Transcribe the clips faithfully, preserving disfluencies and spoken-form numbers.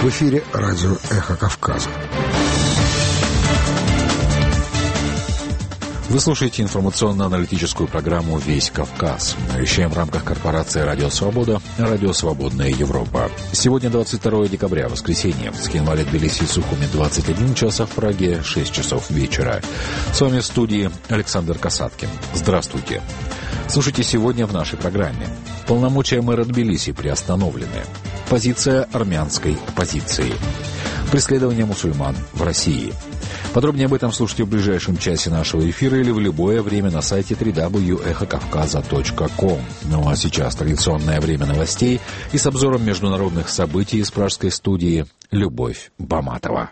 В эфире радио «Эхо Кавказа». Вы слушаете информационно-аналитическую программу «Весь Кавказ». Мы вещаем в рамках корпорации «Радио Свобода», «Радио Свободная Европа». Сегодня двадцать второе декабря, воскресенье. В Цхинвале, Тбилиси и Сухуми двадцать один час, а в Праге шесть часов вечера. С вами в студии Александр Касаткин. Здравствуйте. Слушайте сегодня в нашей программе. Полномочия мэра Тбилиси приостановлены. Позиция армянской оппозиции. Преследование мусульман в России. Подробнее об этом слушайте в ближайшем часе нашего эфира или в любое время на сайте дабл ю дабл ю дабл ю точка эхо кавказа точка ком. Ну а сейчас традиционное время новостей и с обзором международных событий из пражской студии Любовь Баматова.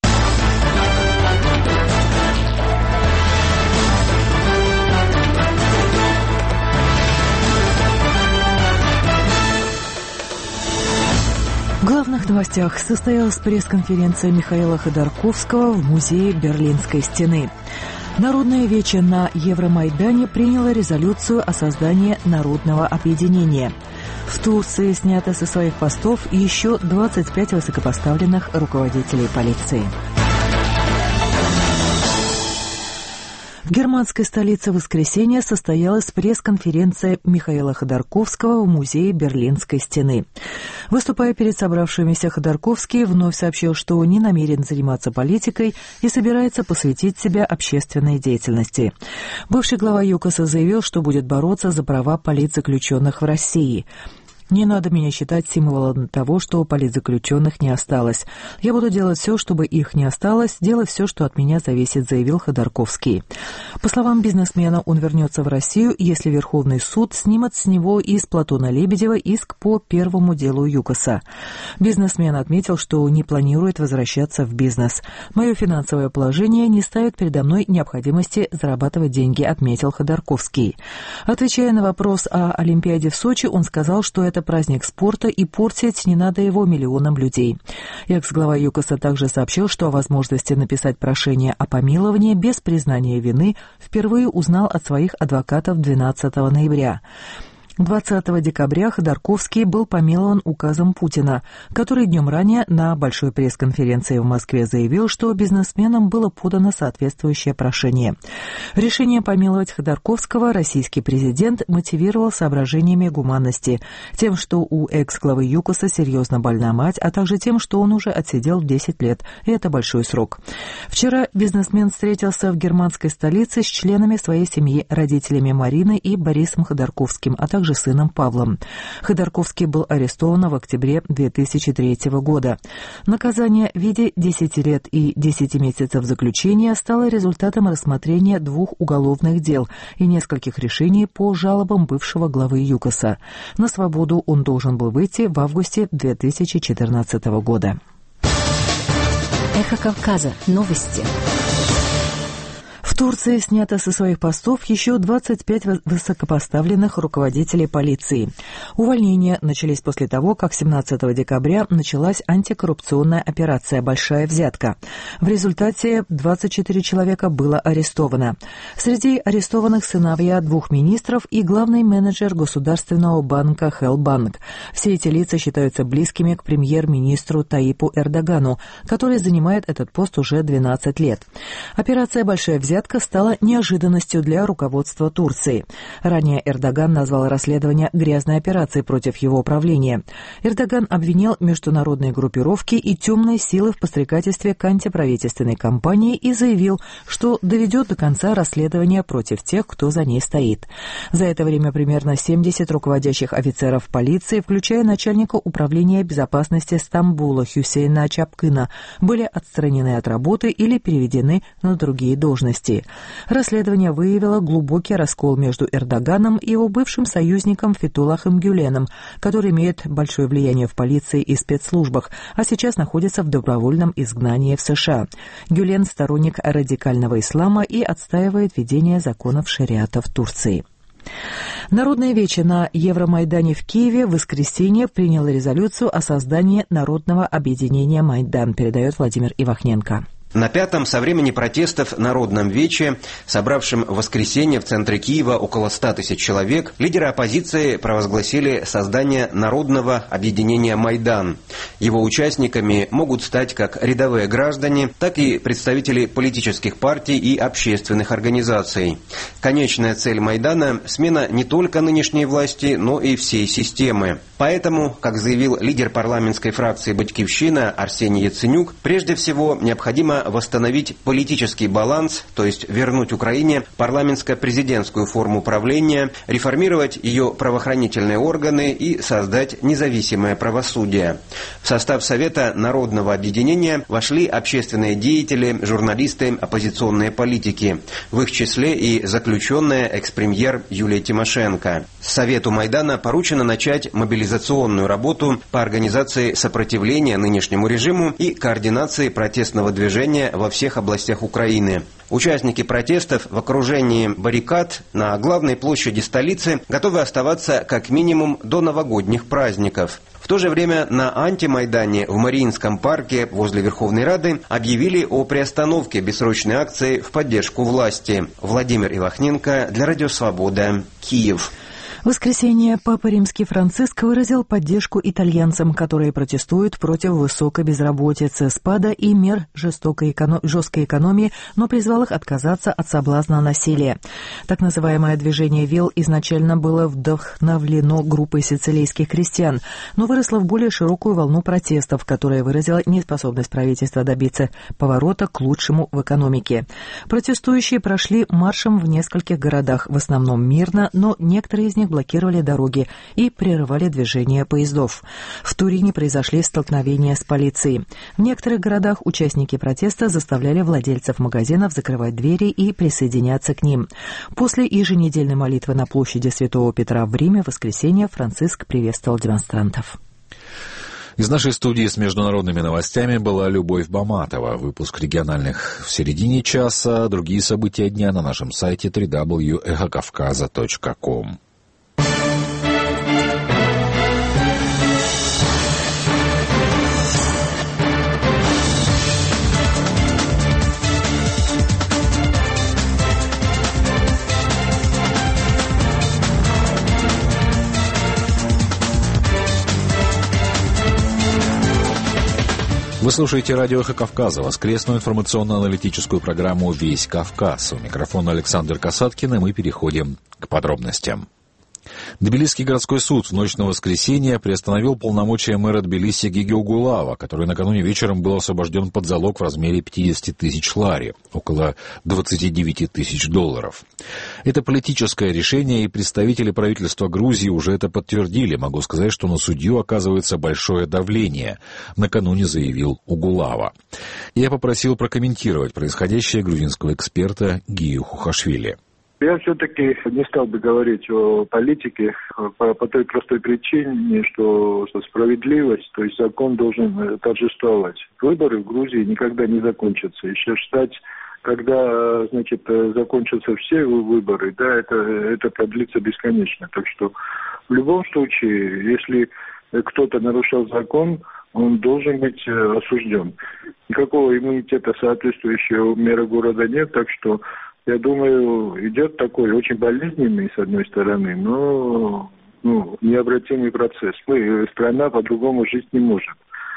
В главных новостях состоялась пресс-конференция Михаила Ходорковского в музее Берлинской стены. Народное вече на Евромайдане приняло резолюцию о создании народного объединения. В Турции снято со своих постов еще двадцать пять высокопоставленных руководителей полиции. В германской столице в воскресенье состоялась пресс-конференция Михаила Ходорковского в музее Берлинской стены. Выступая перед собравшимися, Ходорковский вновь сообщил, что не намерен заниматься политикой и собирается посвятить себя общественной деятельности. Бывший глава ЮКОСа заявил, что будет бороться за права политзаключенных в России. «Не надо меня считать символом того, что политзаключенных не осталось. Я буду делать все, чтобы их не осталось, делать все, что от меня зависит», — заявил Ходорковский. По словам бизнесмена, он вернется в Россию, если Верховный суд снимет с него и с Платона Лебедева иск по первому делу ЮКОСа. Бизнесмен отметил, что не планирует возвращаться в бизнес. «Мое финансовое положение не ставит передо мной необходимости зарабатывать деньги», — отметил Ходорковский. Отвечая на вопрос о Олимпиаде в Сочи, он сказал, что это праздник спорта и портить не надо его миллионам людей. Экс-глава ЮКОСа также сообщил, что о возможности написать прошение о помиловании без признания вины впервые узнал от своих адвокатов двенадцатого ноября. двадцатого декабря Ходорковский был помилован указом Путина, который днем ранее на большой пресс-конференции в Москве заявил, что бизнесменам было подано соответствующее прошение. Решение помиловать Ходорковского российский президент мотивировал соображениями гуманности, тем, что у экс-главы ЮКОСа серьезно больна мать, а также тем, что он уже отсидел десять лет, и это большой срок. Вчера бизнесмен встретился в германской столице с членами своей семьи, родителями Марины и Борисом Ходорковским, а также сыном Павлом. Ходорковский был арестован в октябре две тысячи третьего года. Наказание в виде десяти лет и десяти месяцев заключения стало результатом рассмотрения двух уголовных дел и нескольких решений по жалобам бывшего главы ЮКОСа. На свободу он должен был выйти в августе две тысячи четырнадцатого года. Эхо Кавказа. Новости. В Турции снято со своих постов еще двадцать пять высокопоставленных руководителей полиции. Увольнения начались после того, как семнадцатого декабря началась антикоррупционная операция «Большая взятка». В результате двадцать четыре человека было арестовано. Среди арестованных сыновья двух министров и главный менеджер государственного банка «Хелбанк». Все эти лица считаются близкими к премьер-министру Таипу Эрдогану, который занимает этот пост уже двенадцать лет. Операция «Большая взятка» стала неожиданностью для руководства Турции. Ранее Эрдоган назвал расследование грязной операцией против его правления. Эрдоган обвинил международные группировки и темные силы в подстрекательстве к антиправительственной кампании и заявил, что доведет до конца расследование против тех, кто за ней стоит. За это время примерно семьдесят руководящих офицеров полиции, включая начальника управления безопасности Стамбула Хюсейна Чапкына, были отстранены от работы или переведены на другие должности. Расследование выявило глубокий раскол между Эрдоганом и его бывшим союзником Фетхуллахом Гюленом, который имеет большое влияние в полиции и спецслужбах, а сейчас находится в добровольном изгнании в США. Гюлен – сторонник радикального ислама и отстаивает введение законов шариата в Турции. Народное вече на Евромайдане в Киеве в воскресенье приняло резолюцию о создании народного объединения «Майдан», передает Владимир Ивахненко. На пятом со времени протестов народном вече, собравшем в воскресенье в центре Киева около ста тысяч человек, лидеры оппозиции провозгласили создание народного объединения «Майдан». Его участниками могут стать как рядовые граждане, так и представители политических партий и общественных организаций. Конечная цель «Майдана» – смена не только нынешней власти, но и всей системы. Поэтому, как заявил лидер парламентской фракции «Батькивщина» Арсений Яценюк, прежде всего необходимо восстановить политический баланс, то есть вернуть Украине парламентско-президентскую форму правления, реформировать ее правоохранительные органы и создать независимое правосудие. В состав Совета народного объединения вошли общественные деятели, журналисты, оппозиционные политики. В их числе и заключенная экс-премьер Юлия Тимошенко. Совету Майдана поручено начать мобилизационную работу по организации сопротивления нынешнему режиму и координации протестного движения во всех областях Украины. Участники протестов в окружении баррикад на главной площади столицы готовы оставаться как минимум до новогодних праздников. В то же время на антимайдане в Мариинском парке возле Верховной Рады объявили о приостановке бессрочной акции в поддержку власти. Владимир Ивахненко для Радио Свобода, Киев. В воскресенье Папа Римский Франциск выразил поддержку итальянцам, которые протестуют против высокой безработицы, спада и мер жестокой эконом... жесткой экономии, но призвал их отказаться от соблазна насилия. Так называемое движение ВИЛ изначально было вдохновлено группой сицилийских крестьян, но выросло в более широкую волну протестов, которая выразила неспособность правительства добиться поворота к лучшему в экономике. Протестующие прошли маршем в нескольких городах, в основном мирно, но некоторые из них блокировали дороги и прерывали движение поездов. В Турине произошли столкновения с полицией. В некоторых городах участники протеста заставляли владельцев магазинов закрывать двери и присоединяться к ним. После еженедельной молитвы на площади Святого Петра в Риме в воскресенье Франциск приветствовал демонстрантов. Из нашей студии с международными новостями была Любовь Баматова. Выпуск региональных в середине часа. Другие события дня на нашем сайте дабл ю дабл ю дабл ю точка эхо кавказа точка ком. Вы слушаете радио «Эхо Кавказа», воскресную информационно-аналитическую программу «Весь Кавказ». У микрофона Александр Касаткин, и мы переходим к подробностям. Тбилисский городской суд в ночь на воскресенье приостановил полномочия мэра Тбилиси Гиги Угулава, который накануне вечером был освобожден под залог в размере пятьдесят тысяч лари, около двадцать девять тысяч долларов. Это политическое решение, и представители правительства Грузии уже это подтвердили. Могу сказать, что на судью оказывается большое давление, накануне заявил Угулава. Я попросил прокомментировать происходящее грузинского эксперта Гию Хухашвили. Я все-таки не стал бы говорить о политике по, по той простой причине, что, что справедливость, то есть закон должен торжествовать. Выборы в Грузии никогда не закончатся. Еще ждать, когда, значит, закончатся все выборы, да, это, это продлится бесконечно. Так что в любом случае, если кто-то нарушал закон, он должен быть осужден. Никакого иммунитета соответствующего мэра города нет, так что я думаю, идет такой очень болезненный, с одной стороны, но ну, необратимый процесс. Мы, страна по-другому жить не может.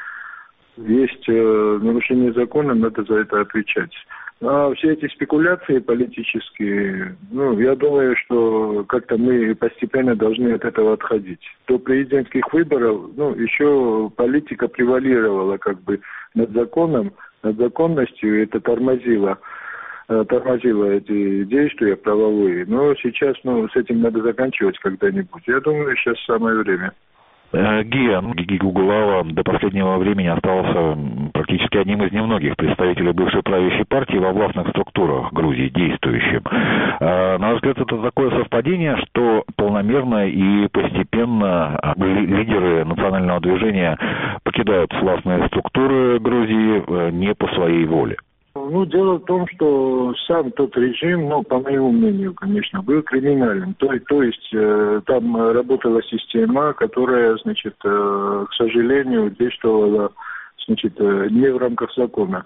Есть э, нарушение закона, надо за это отвечать. А все эти спекуляции политические, ну, я думаю, что как-то мы постепенно должны от этого отходить. До президентских выборов, ну, еще политика превалировала как бы над законом, над законностью, это тормозило. тормозила эти действия правовые. Но сейчас, ну, с этим надо заканчивать когда-нибудь. Я думаю, сейчас самое время. Гия Гиги Угулава до последнего времени остался практически одним из немногих представителей бывшей правящей партии во властных структурах Грузии, действующим. На мой взгляд, это такое совпадение, что полномерно и постепенно лидеры национального движения покидают властные структуры Грузии не по своей воле. Ну, дело в том, что сам тот режим, ну, по моему мнению, конечно, был криминальным. То, то есть э, там работала система, которая, значит, э, к сожалению, действовала, значит, э, не в рамках закона.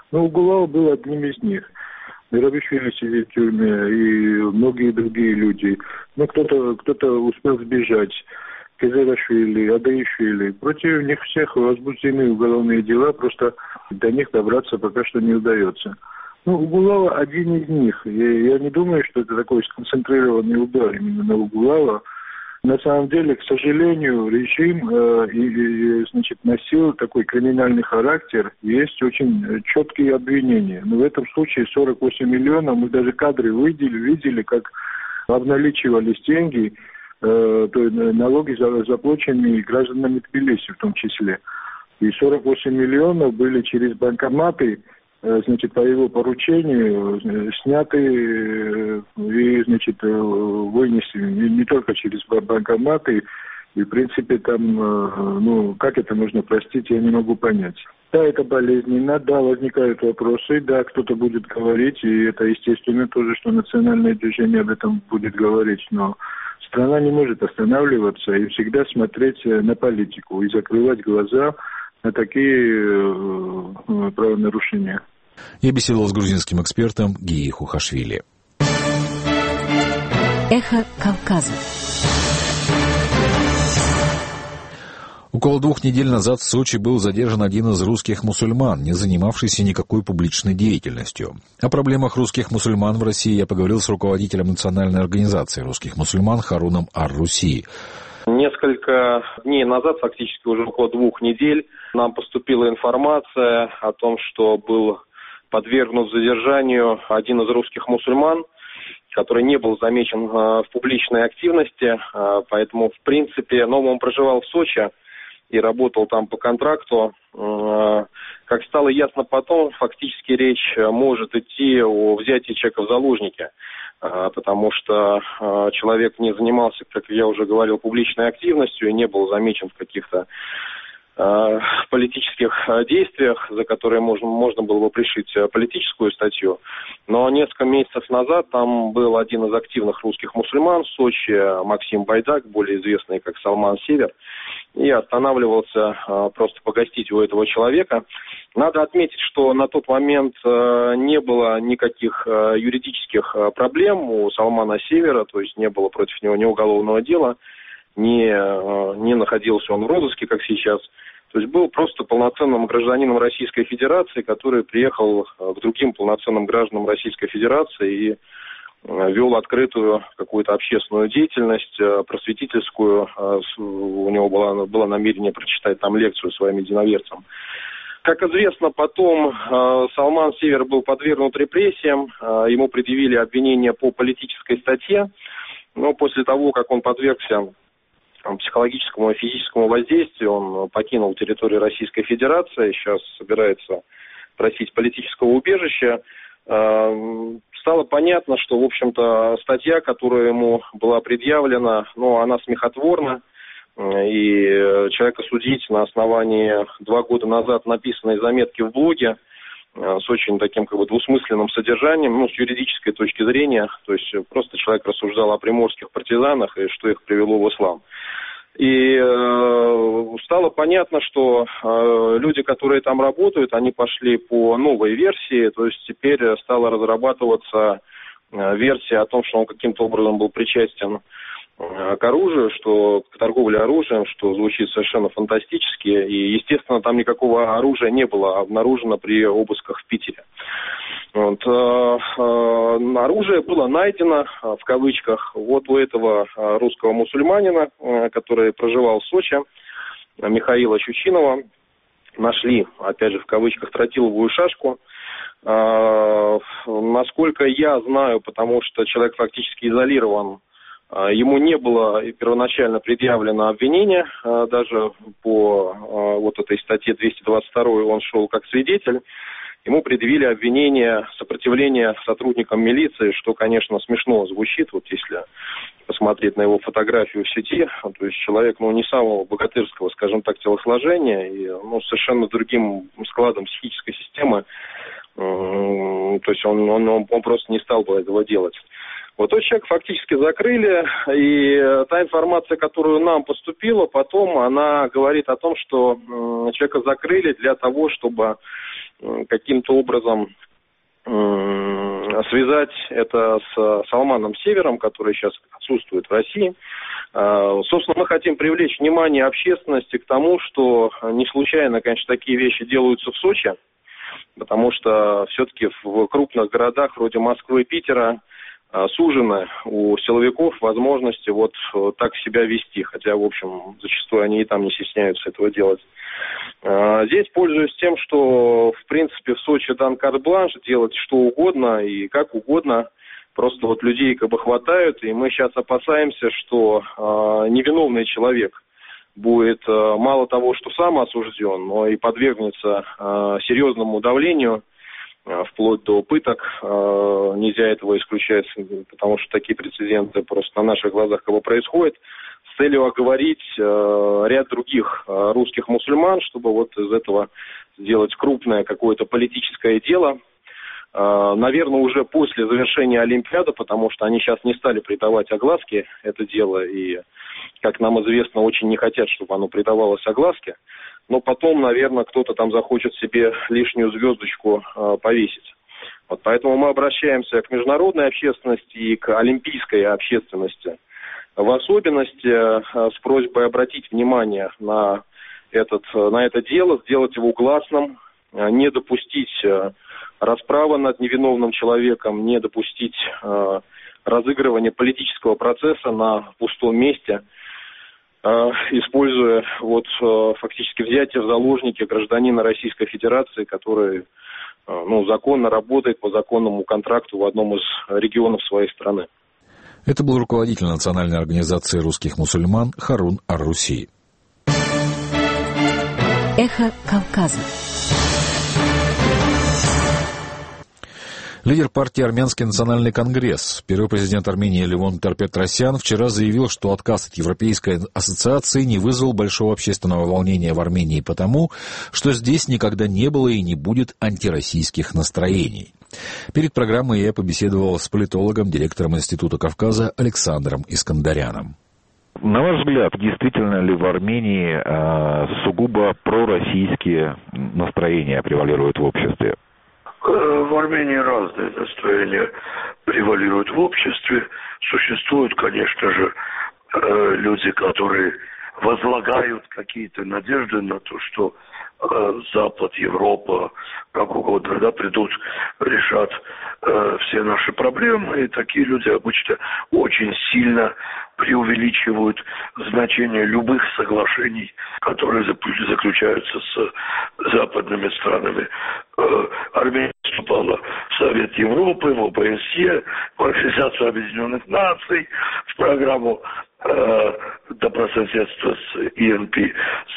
Но Угулав был одним из них. Мерабишвили сидит в тюрьме, и многие другие люди. Но кто-то, кто-то успел сбежать. Кезерашвили, Адаишвили. Против них всех возбуждены уголовные дела, просто до них добраться пока что не удается. Ну, Угулава один из них. Я, я не думаю, что это такой сконцентрированный удар именно на Угулава. На самом деле, к сожалению, режим э, и, и, значит, носил такой криминальный характер. Есть очень четкие обвинения. Но в этом случае сорок восемь миллионов, мы даже кадры видели, видели, как обналичивались деньги, э, то есть налоги заплаченные гражданами Тбилиси в том числе. И сорок восемь миллионов были через банкоматы, значит, по его поручению сняты и, значит, вынесены не только через банкоматы. И, в принципе, там, ну, как это можно простить, я не могу понять. Да, это болезненно, да, возникают вопросы, да, кто-то будет говорить, и это, естественно, тоже, что национальное движение об этом будет говорить, но страна не может останавливаться и всегда смотреть на политику и закрывать глаза на такие э, правонарушения. Я беседовал с грузинским экспертом Гией Хухашвили. Эхо Кавказа. Около двух недель назад в Сочи был задержан один из русских мусульман, не занимавшийся никакой публичной деятельностью. О проблемах русских мусульман в России я поговорил с руководителем Национальной организации русских мусульман Харуном Ар-Руси. Несколько дней назад, фактически уже около двух недель, нам поступила информация о том, что был подвергнут задержанию один из русских мусульман, который не был замечен в публичной активности, поэтому, в принципе, но он проживал в Сочи и работал там по контракту. Как стало ясно потом, фактически речь может идти о взятии человека в заложники, потому что человек не занимался, как я уже говорил, публичной активностью и не был замечен в каких-то политических действиях, за которые можно, можно было бы пришить политическую статью. Но несколько месяцев назад там был один из активных русских мусульман в Сочи, Максим Байдак, более известный как Салман Север, и останавливался просто погостить у этого человека. Надо отметить, что на тот момент не было никаких юридических проблем у Салмана Севера, то есть не было против него ни уголовного дела, не, не находился он в розыске, как сейчас. То есть был просто полноценным гражданином Российской Федерации, который приехал к другим полноценным гражданам Российской Федерации и вел открытую какую-то общественную деятельность, просветительскую. У него было, было намерение прочитать там лекцию своим единоверцам. Как известно, потом Салман Север был подвергнут репрессиям, ему предъявили обвинения по политической статье, но после того, как он подвергся психологическому и физическому воздействию, он покинул территорию Российской Федерации, сейчас собирается просить политического убежища. Стало понятно, что, в общем-то, статья, которая ему была предъявлена, ну, она смехотворна, и человека судить на основании два года назад написанной заметки в блоге с очень таким как бы двусмысленным содержанием, ну, с юридической точки зрения, то есть просто человек рассуждал о приморских партизанах и что их привело в ислам. И э, стало понятно, что э, люди, которые там работают, они пошли по новой версии, то есть теперь стала разрабатываться э, версия о том, что он каким-то образом был причастен э, к оружию, что к торговле оружием, что звучит совершенно фантастически. И, естественно, там никакого оружия не было обнаружено при обысках в Питере. Вот, э, э, оружие было найдено, э, в кавычках, вот у этого э, русского мусульманина, э, который проживал в Сочи, э, Михаила Щучинова. Нашли, опять же, в кавычках, тротиловую шашку. Э, насколько я знаю, потому что человек фактически изолирован, э, ему не было первоначально предъявлено обвинение, э, даже по э, вот этой статье двести двадцать два он шел как свидетель. Ему предъявили обвинение сопротивления сотрудникам милиции, что, конечно, смешно звучит, вот если посмотреть на его фотографию в сети. То есть человек, ну, не самого богатырского, скажем так, телосложения, и, ну, совершенно другим складом психической системы. То есть он, он, он просто не стал бы этого делать. Вот тот человек фактически закрыли, и та информация, которую нам поступила, потом она говорит о том, что человека закрыли для того, чтобы каким-то образом связать это с Салманом Севером, который сейчас отсутствует в России. Собственно, мы хотим привлечь внимание общественности к тому, что не случайно, конечно, такие вещи делаются в Сочи, потому что все-таки в крупных городах вроде Москвы и Питера сужены у силовиков возможности вот так себя вести, хотя, в общем, зачастую они и там не стесняются этого делать. Здесь пользуюсь тем, что, в принципе, в Сочи дан карт-бланш делать что угодно и как угодно. Просто вот людей как бы хватают, и мы сейчас опасаемся, что э, невиновный человек будет э, мало того, что сам осужден, но и подвергнется э, серьезному давлению, э, вплоть до пыток. Э, нельзя этого исключать, потому что такие прецеденты просто на наших глазах как бы происходят, с целью оговорить э, ряд других э, русских мусульман, чтобы вот из этого сделать крупное какое-то политическое дело. Наверное, уже после завершения Олимпиады, потому что они сейчас не стали придавать огласке это дело, и, как нам известно, очень не хотят, чтобы оно придавалось огласке. Но потом, наверное, кто-то там захочет себе лишнюю звездочку э, повесить. Вот поэтому мы обращаемся к международной общественности и к олимпийской общественности. В особенности э, с просьбой обратить внимание на, этот, на это дело, сделать его гласным, э, не допустить... Э, расправа над невиновным человеком, не допустить э, разыгрывания политического процесса на пустом месте, э, используя вот э, фактически взятие в заложники гражданина Российской Федерации, который э, ну, законно работает по законному контракту в одном из регионов своей страны. Это был руководитель Национальной организации русских мусульман Харун ар-Руси. Эхо Кавказа. Лидер партии «Армянский национальный конгресс», первый президент Армении Левон Тер-Петросян вчера заявил, что отказ от Европейской ассоциации не вызвал большого общественного волнения в Армении потому, что здесь никогда не было и не будет антироссийских настроений. Перед программой я побеседовал с политологом, директором Института Кавказа Александром Искандаряном. На ваш взгляд, действительно ли в Армении э, сугубо пророссийские настроения превалируют в обществе? В Армении разные настроения превалируют в обществе. Существуют, конечно же, люди, которые возлагают какие-то надежды на то, что Запад, Европа, как угодно, да, придут, решат э, все наши проблемы. И такие люди обычно очень сильно преувеличивают значение любых соглашений, которые заключаются с западными странами. Э, Армения вступала в Совет Европы, в ОБСЕ, в Организацию Объединенных Наций, в программу э, добрососедства с ИНП, с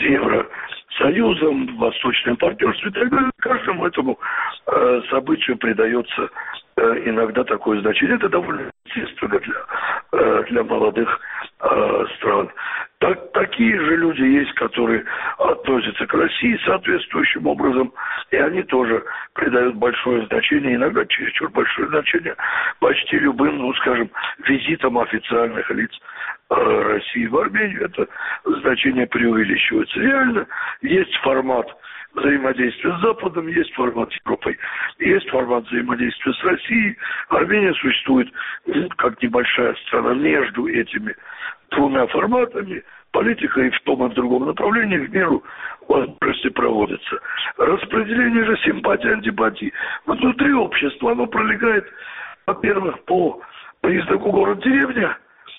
Евросоюзом, Восточным партнерством и так далее. Каждому этому э, событию придается э, иногда такое значение. Это довольно естественно для, э, для молодых э, стран. Так, такие же люди есть, которые относятся к России соответствующим образом, и они тоже придают большое значение, иногда чересчур большое значение, почти любым, ну, скажем, визитам официальных лиц э, России в Армению. Это значение преувеличивается. Реально есть формат взаимодействия с Западом, есть формат с Европой, есть формат взаимодействия с Россией. Армения существует как небольшая страна между этими двумя форматами. Политика и в том, и в другом направлении в меру возможности проводится. Распределение же симпатий, антипатий внутри общества, оно пролегает, во-первых, по признаку город-деревня.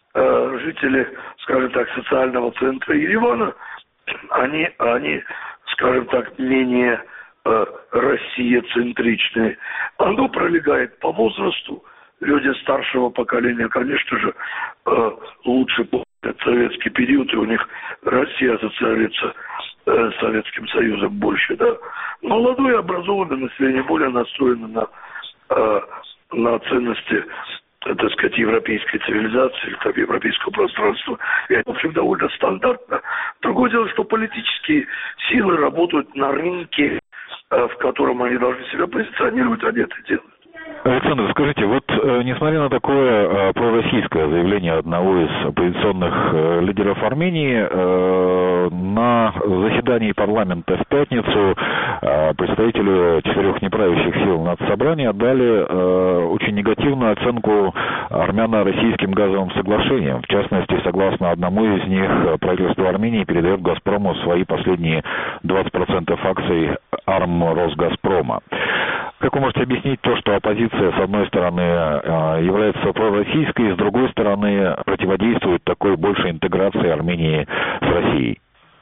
Э, жители, скажем так, социального центра Еревана, они, они скажем так, менее э, Россия-центричные. Оно пролегает по возрасту. Люди старшего поколения, конечно же, э, лучше помнят советский период, и у них Россия ассоциируется э, с Советским Союзом больше, да. Молодое образованное население более настроено на, э, на ценности, так сказать, европейской цивилизации или там, европейского пространства. И это, в общем, довольно стандартно. Другое дело, что политические силы работают на рынке, э, в котором они должны себя позиционировать, они это делают. Александр, скажите, вот э, несмотря на такое э, пророссийское заявление одного из оппозиционных э, лидеров Армении, э, на заседании парламента в пятницу э, представители четырех неправящих сил нацсобрания дали э, очень негативную оценку армяно-российским газовым соглашениям. В частности, согласно одному из них, правительство Армении передает «Газпрому» свои последние двадцать процентов акций Армросгазпрома. Как вы можете объяснить то, что оппозиция, с одной стороны, является пророссийской, с другой стороны, противодействует такой большей интеграции Армении с Россией?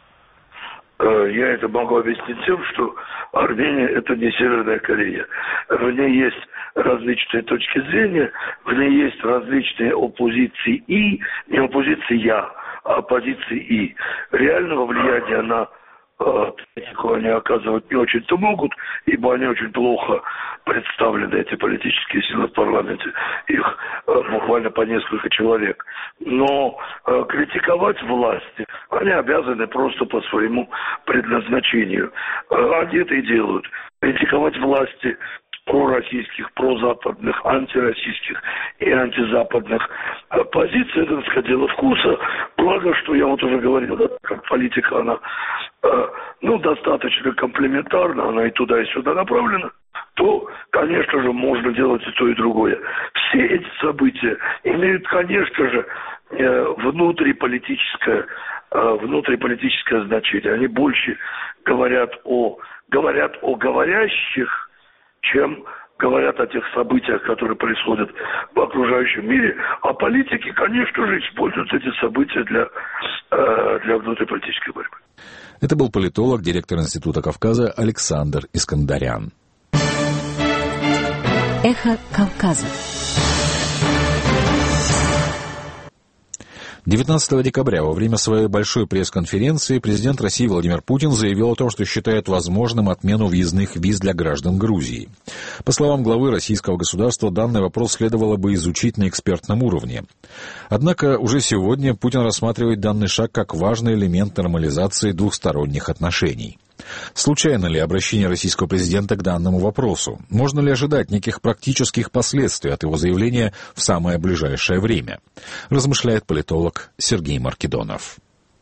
Я это могу объяснить тем, что Армения – это не Северная Корея. В ней есть различные точки зрения, в ней есть различные оппозиции и, не оппозиция, а оппозиции и. Реального влияния на политику они оказывать не очень-то могут, ибо они очень плохо представлены, эти политические силы в парламенте. Их э, буквально по несколько человек. Но э, критиковать власти они обязаны просто по своему предназначению. Э, они это и делают. Критиковать власти пророссийских, прозападных, антироссийских и антизападных позиций, это, так сказать, дело вкуса. Благо, что я вот уже говорил, да, как политика, она э, ну, достаточно комплементарна, она и туда, и сюда направлена, то, конечно же, можно делать и то, и другое. Все эти события имеют, конечно же, э, внутриполитическое, э, внутриполитическое значение. Они больше говорят о, говорят о говорящих, чем говорят о тех событиях, которые происходят в окружающем мире. А политики, конечно же, используют эти события для, э, для внутриполитической борьбы. Это был политолог, директор Института Кавказа Александр Искандарян. Эхо Кавказа. девятнадцатого декабря во время своей большой пресс-конференции президент России Владимир Путин заявил о том, что считает возможным отмену въездных виз для граждан Грузии. По словам главы российского государства, данный вопрос следовало бы изучить на экспертном уровне. Однако уже сегодня Путин рассматривает данный шаг как важный элемент нормализации двухсторонних отношений. Случайно ли обращение российского президента к данному вопросу? Можно ли ожидать неких практических последствий от его заявления в самое ближайшее время? Размышляет политолог Сергей Маркедонов.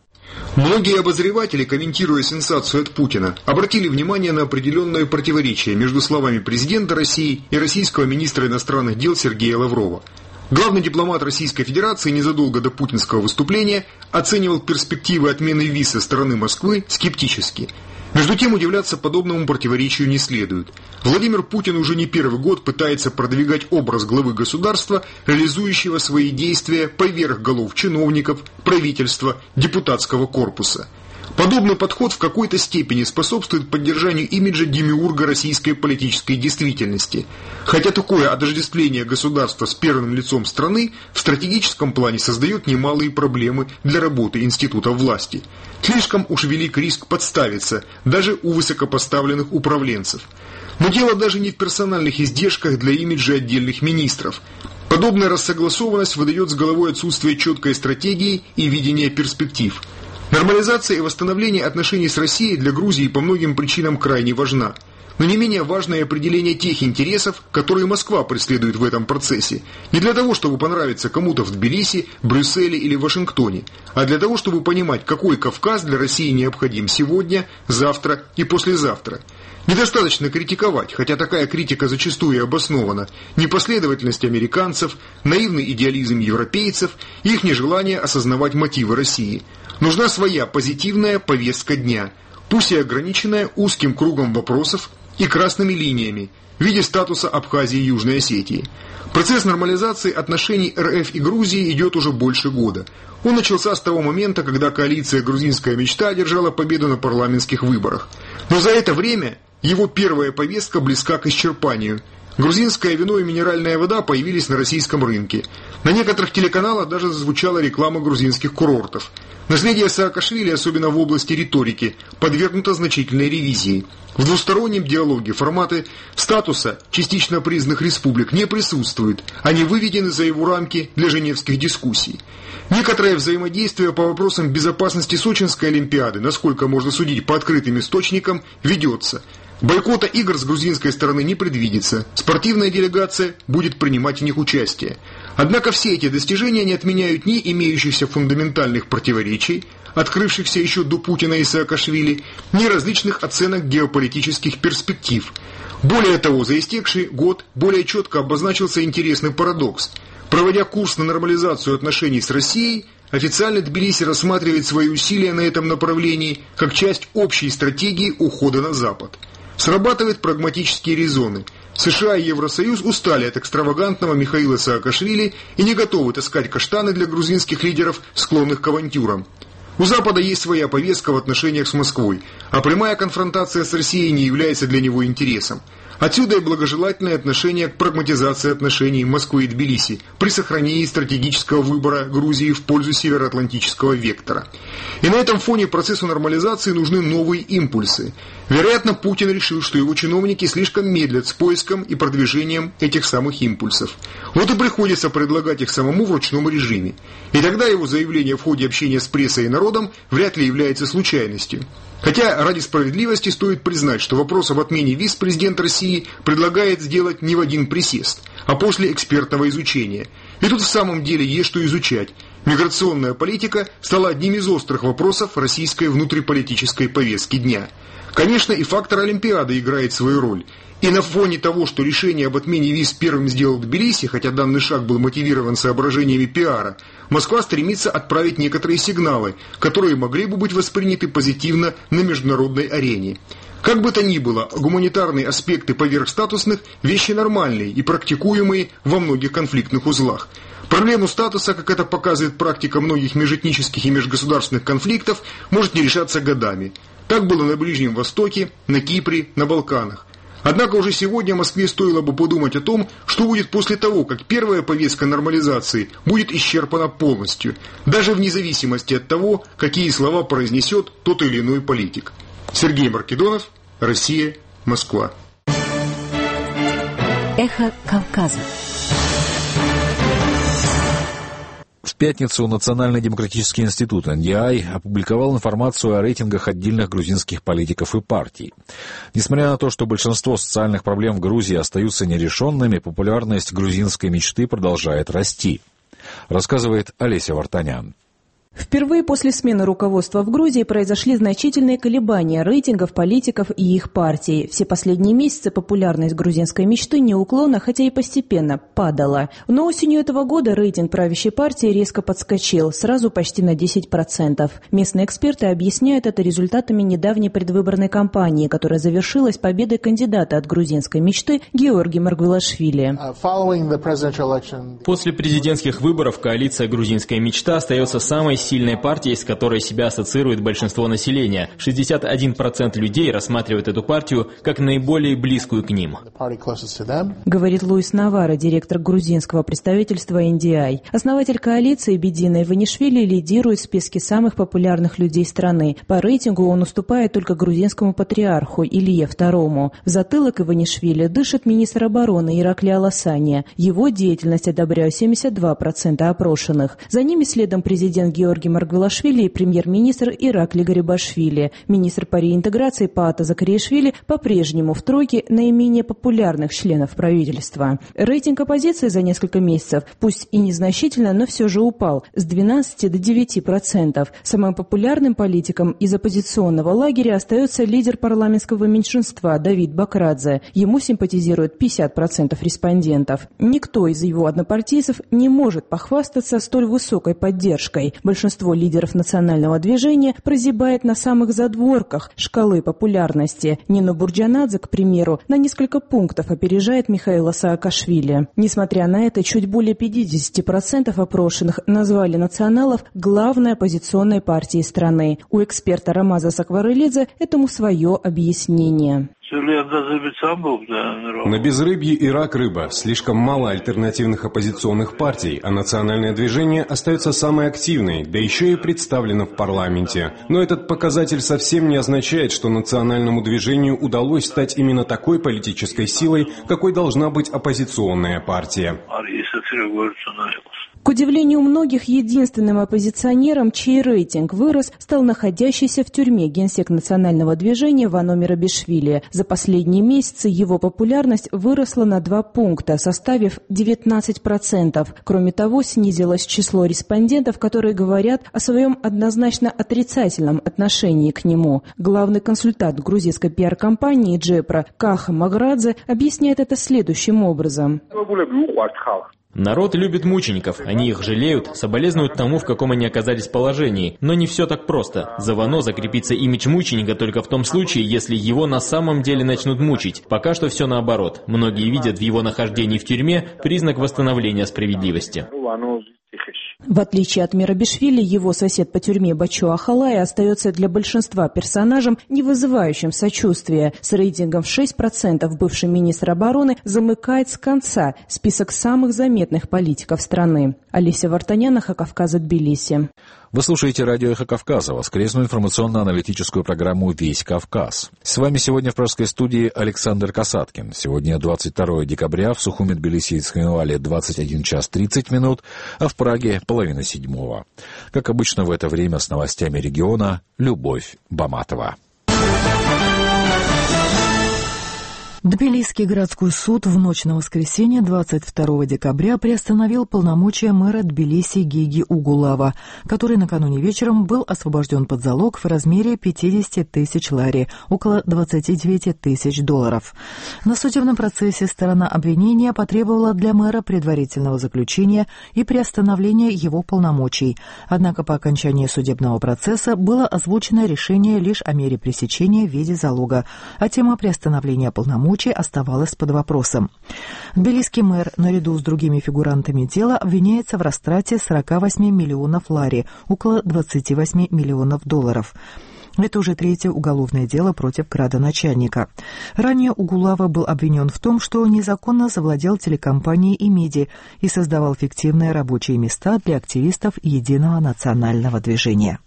Многие обозреватели, комментируя сенсацию от Путина, обратили внимание на определенное противоречие между словами президента России и российского министра иностранных дел Сергея Лаврова. Главный дипломат Российской Федерации незадолго до путинского выступления оценивал перспективы отмены виз со стороны Москвы скептически. Между тем, удивляться подобному противоречию не следует. Владимир Путин уже не первый год пытается продвигать образ главы государства, реализующего свои действия поверх голов чиновников, правительства, депутатского корпуса. Подобный подход в какой-то степени способствует поддержанию имиджа демиурга российской политической действительности. Хотя такое отождествление государства с первым лицом страны в стратегическом плане создает немалые проблемы для работы институтов власти. Слишком уж велик риск подставиться даже у высокопоставленных управленцев. Но дело даже не в персональных издержках для имиджа отдельных министров. Подобная рассогласованность выдает с головой отсутствие четкой стратегии и видения перспектив. Нормализация и восстановление отношений с Россией для Грузии по многим причинам крайне важна. Но не менее важно и определение тех интересов, которые Москва преследует в этом процессе. Не для того, чтобы понравиться кому-то в Тбилиси, Брюсселе или Вашингтоне, а для того, чтобы понимать, какой Кавказ для России необходим сегодня, завтра и послезавтра. Недостаточно критиковать, хотя такая критика зачастую и обоснована, непоследовательность американцев, наивный идеализм европейцев и их нежелание осознавать мотивы России. Нужна своя позитивная повестка дня, пусть и ограниченная узким кругом вопросов и красными линиями в виде статуса Абхазии и Южной Осетии. Процесс нормализации отношений РФ и Грузии идет уже больше года. Он начался с того момента, когда коалиция «Грузинская мечта» одержала победу на парламентских выборах. Но за это время его первая повестка близка к исчерпанию. Грузинское вино и минеральная вода появились на российском рынке. На некоторых телеканалах даже зазвучала реклама грузинских курортов. Наследие Саакашвили, особенно в области риторики, подвергнуто значительной ревизии. В двустороннем диалоге форматы статуса частично признанных республик не присутствуют, они выведены за его рамки для женевских дискуссий. Некоторое взаимодействие по вопросам безопасности Сочинской Олимпиады, насколько можно судить по открытым источникам, ведется. Бойкота игр с грузинской стороны не предвидится. Спортивная делегация будет принимать в них участие. Однако все эти достижения не отменяют ни имеющихся фундаментальных противоречий, открывшихся еще до Путина и Саакашвили, ни различных оценок геополитических перспектив. Более того, за истекший год более четко обозначился интересный парадокс. Проводя курс на нормализацию отношений с Россией, официально Тбилиси рассматривает свои усилия на этом направлении как часть общей стратегии ухода на Запад. Срабатывают прагматические резоны. США и Евросоюз устали от экстравагантного Михаила Саакашвили и не готовы таскать каштаны для грузинских лидеров, склонных к авантюрам. У Запада есть своя повестка в отношениях с Москвой, а прямая конфронтация с Россией не является для него интересом. Отсюда и благожелательное отношение к прагматизации отношений Москвы и Тбилиси при сохранении стратегического выбора Грузии в пользу североатлантического вектора. И на этом фоне процессу нормализации нужны новые импульсы. Вероятно, Путин решил, что его чиновники слишком медлят с поиском и продвижением этих самых импульсов. Вот и приходится предлагать их самому в ручном режиме. И тогда его заявление в ходе общения с прессой и народом вряд ли является случайностью. Хотя ради справедливости стоит признать, что вопрос об отмене виз президент России предлагает сделать не в один присест, а после экспертного изучения. И тут в самом деле есть что изучать. Миграционная политика стала одним из острых вопросов российской внутриполитической повестки дня. Конечно, и фактор Олимпиады играет свою роль. И на фоне того, что решение об отмене виз первым сделал Тбилиси, хотя данный шаг был мотивирован соображениями пиара, Москва стремится отправить некоторые сигналы, которые могли бы быть восприняты позитивно на международной арене. Как бы то ни было, гуманитарные аспекты поверх статусных – вещи нормальные и практикуемые во многих конфликтных узлах. Проблему статуса, как это показывает практика многих межэтнических и межгосударственных конфликтов, может не решаться годами. Так было на Ближнем Востоке, на Кипре, на Балканах. Однако уже сегодня Москве стоило бы подумать о том, что будет после того, как первая повестка нормализации будет исчерпана полностью, даже вне зависимости от того, какие слова произнесет тот или иной политик. Сергей Маркедонов, Россия, Москва. Эхо Кавказа. В пятницу Национальный демократический институт эн ди ай опубликовал информацию о рейтингах отдельных грузинских политиков и партий. Несмотря на то, что большинство социальных проблем в Грузии остаются нерешенными, популярность грузинской мечты продолжает расти, рассказывает Олеся Вартанян. Впервые после смены руководства в Грузии произошли значительные колебания рейтингов политиков и их партий. Все последние месяцы популярность грузинской мечты неуклонно, хотя и постепенно, падала. Но осенью этого года рейтинг правящей партии резко подскочил, сразу почти на десять процентов. Местные эксперты объясняют это результатами недавней предвыборной кампании, которая завершилась победой кандидата от грузинской мечты Георги Маргвелашвили. После президентских выборов коалиция «Грузинская мечта» остается самой сильной партией, с которой себя ассоциирует большинство населения. шестьдесят один процент людей рассматривают эту партию как наиболее близкую к ним. Говорит Луис Навара, директор грузинского представительства эн ди ай. Основатель коалиции Бедина Иванишвили лидирует в списке самых популярных людей страны. По рейтингу он уступает только грузинскому патриарху Илье второму. В затылок Иванишвили дышит министр обороны Иракли Аласания. Его деятельность одобряют семьдесят два процента опрошенных. За ними следом президент Георгий Георгий Маргвелашвили и премьер-министр Иракли Гарибашвили. Министр по реинтеграции Паата Закариашвили по-прежнему в тройке наименее популярных членов правительства. Рейтинг оппозиции за несколько месяцев, пусть и незначительно, но все же упал с двенадцати до девяти процентов. Самым популярным политиком из оппозиционного лагеря остается лидер парламентского меньшинства Давид Бакрадзе. Ему симпатизирует пятьдесят процентов респондентов. Никто из его однопартийцев не может похвастаться столь высокой поддержкой. Большинство лидеров национального движения прозябает на самых задворках шкалы популярности. Нина Бурджанадзе, к примеру, на несколько пунктов опережает Михаила Саакашвили. Несмотря на это, чуть более пятьдесят процентов опрошенных назвали националов главной оппозиционной партией страны. У эксперта Рамаза Сакварелидзе этому свое объяснение. На безрыбье и рак рыба. Слишком мало альтернативных оппозиционных партий, а национальное движение остается самой активной, да еще и представлено в парламенте. Но этот показатель совсем не означает, что национальному движению удалось стать именно такой политической силой, какой должна быть оппозиционная партия. К удивлению многих, единственным оппозиционером, чей рейтинг вырос, стал находящийся в тюрьме генсек национального движения Вано Мерабишвили. За последние месяцы его популярность выросла на два пункта, составив девятнадцать процентов. Кроме того, снизилось число респондентов, которые говорят о своем однозначно отрицательном отношении к нему. Главный консультант грузинской пиар-компании Джепра Каха Маградзе объясняет это следующим образом. Народ любит мучеников, они их жалеют, соболезнуют тому, в каком они оказались положении. Но не все так просто. За Вано закрепится имидж мученика только в том случае, если его на самом деле начнут мучить. Пока что все наоборот. Многие видят в его нахождении в тюрьме признак восстановления справедливости. В отличие от Мерабишвили, его сосед по тюрьме Бачо Ахалай остается для большинства персонажем, не вызывающим сочувствия. С рейтингом в шесть процентов бывший министр обороны замыкает с конца список самых заметных политиков страны. Олеся Вартанян, Эхо Кавказа, Тбилиси. Вы слушаете радио «Эхо Кавказа», воскресную информационно-аналитическую программу «Весь Кавказ». С вами сегодня в пражской студии Александр Касаткин. Сегодня двадцать второе декабря, в Сухуми, Тбилиси и Цхинвале двадцать один час тридцать минут, а в Праге половина седьмого. Как обычно в это время с новостями региона Любовь Баматова. Тбилисский городской суд в ночь на воскресенье двадцать второго декабря приостановил полномочия мэра Тбилиси Геги Угулава, который накануне вечером был освобожден под залог в размере пятьдесят тысяч лари, около двадцать девять тысяч долларов. На судебном процессе сторона обвинения потребовала для мэра предварительного заключения и приостановления его полномочий. Однако по окончании судебного процесса было озвучено решение лишь о мере пресечения в виде залога, а тема приостановления полномочий оставалась под вопросом. Тбилисский мэр, наряду с другими фигурантами дела, обвиняется в растрате сорок восемь миллионов лари, около двадцать восемь миллионов долларов. Это уже третье уголовное дело против градоначальника. Ранее Угулава был обвинен в том, что незаконно завладел телекомпанией «Имиди» и создавал фиктивные рабочие места для активистов Единого национального движения.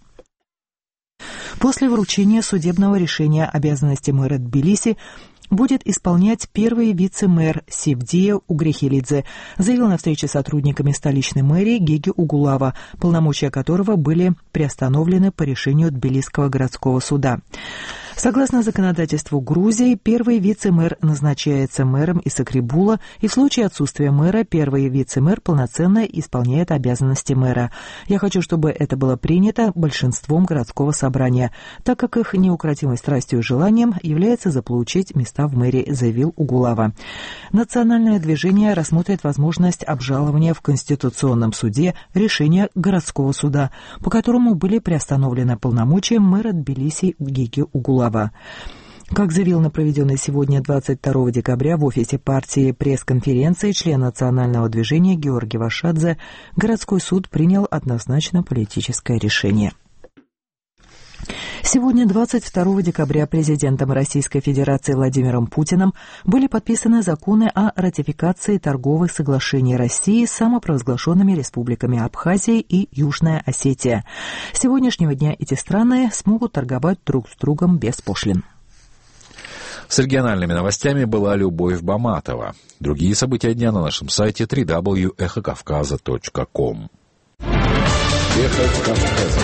После вручения судебного решения обязанности мэра Тбилиси будет исполнять первый вице-мэр Севдия Угрехилидзе, заявил на встрече с сотрудниками столичной мэрии Геги Угулава, полномочия которого были приостановлены по решению Тбилисского городского суда. Согласно законодательству Грузии, первый вице-мэр назначается мэром Исакрибула, и в случае отсутствия мэра первый вице-мэр полноценно исполняет обязанности мэра. Я хочу, чтобы это было принято большинством городского собрания, так как их неукротимой страстью и желанием является заполучить места в мэрии, заявил Угулава. Национальное движение рассмотрит возможность обжалования в Конституционном суде решения городского суда, по которому были приостановлены полномочия мэра Тбилиси Геги Угулава. Как заявил на проведенной сегодня двадцать второго декабря в офисе партии пресс-конференции член национального движения Георгий Вашадзе, городской суд принял однозначно политическое решение. Сегодня, двадцать второго декабря, президентом Российской Федерации Владимиром Путиным были подписаны законы о ратификации торговых соглашений России с самопровозглашенными республиками Абхазия и Южная Осетия. С сегодняшнего дня эти страны смогут торговать друг с другом без пошлин. С региональными новостями была Любовь Баматова. Другие события дня на нашем сайте дабл ю дабл ю дабл ю точка эхо кавказа точка ком. Эхо Кавказа.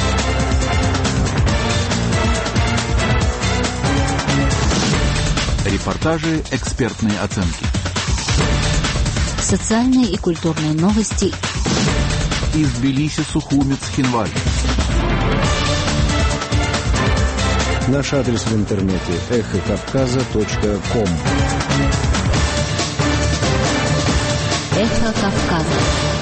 Репортажи, экспертные оценки. Социальные и культурные новости. Из Тбилиси, Сухуми, Цхинвали. Наш адрес в интернете эхо кавказа точка ком. Эхо Кавказа.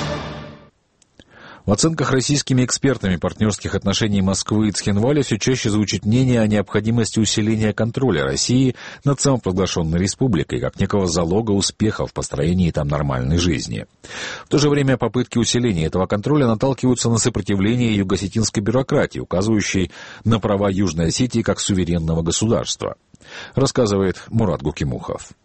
В оценках российскими экспертами партнерских отношений Москвы и Цхинваля все чаще звучит мнение о необходимости усиления контроля России над самопровозглашенной республикой, как некого залога успеха в построении там нормальной жизни. В то же время попытки усиления этого контроля наталкиваются на сопротивление юго-осетинской бюрократии, указывающей на права Южной Осетии как суверенного государства, рассказывает Мурат Гукимухов.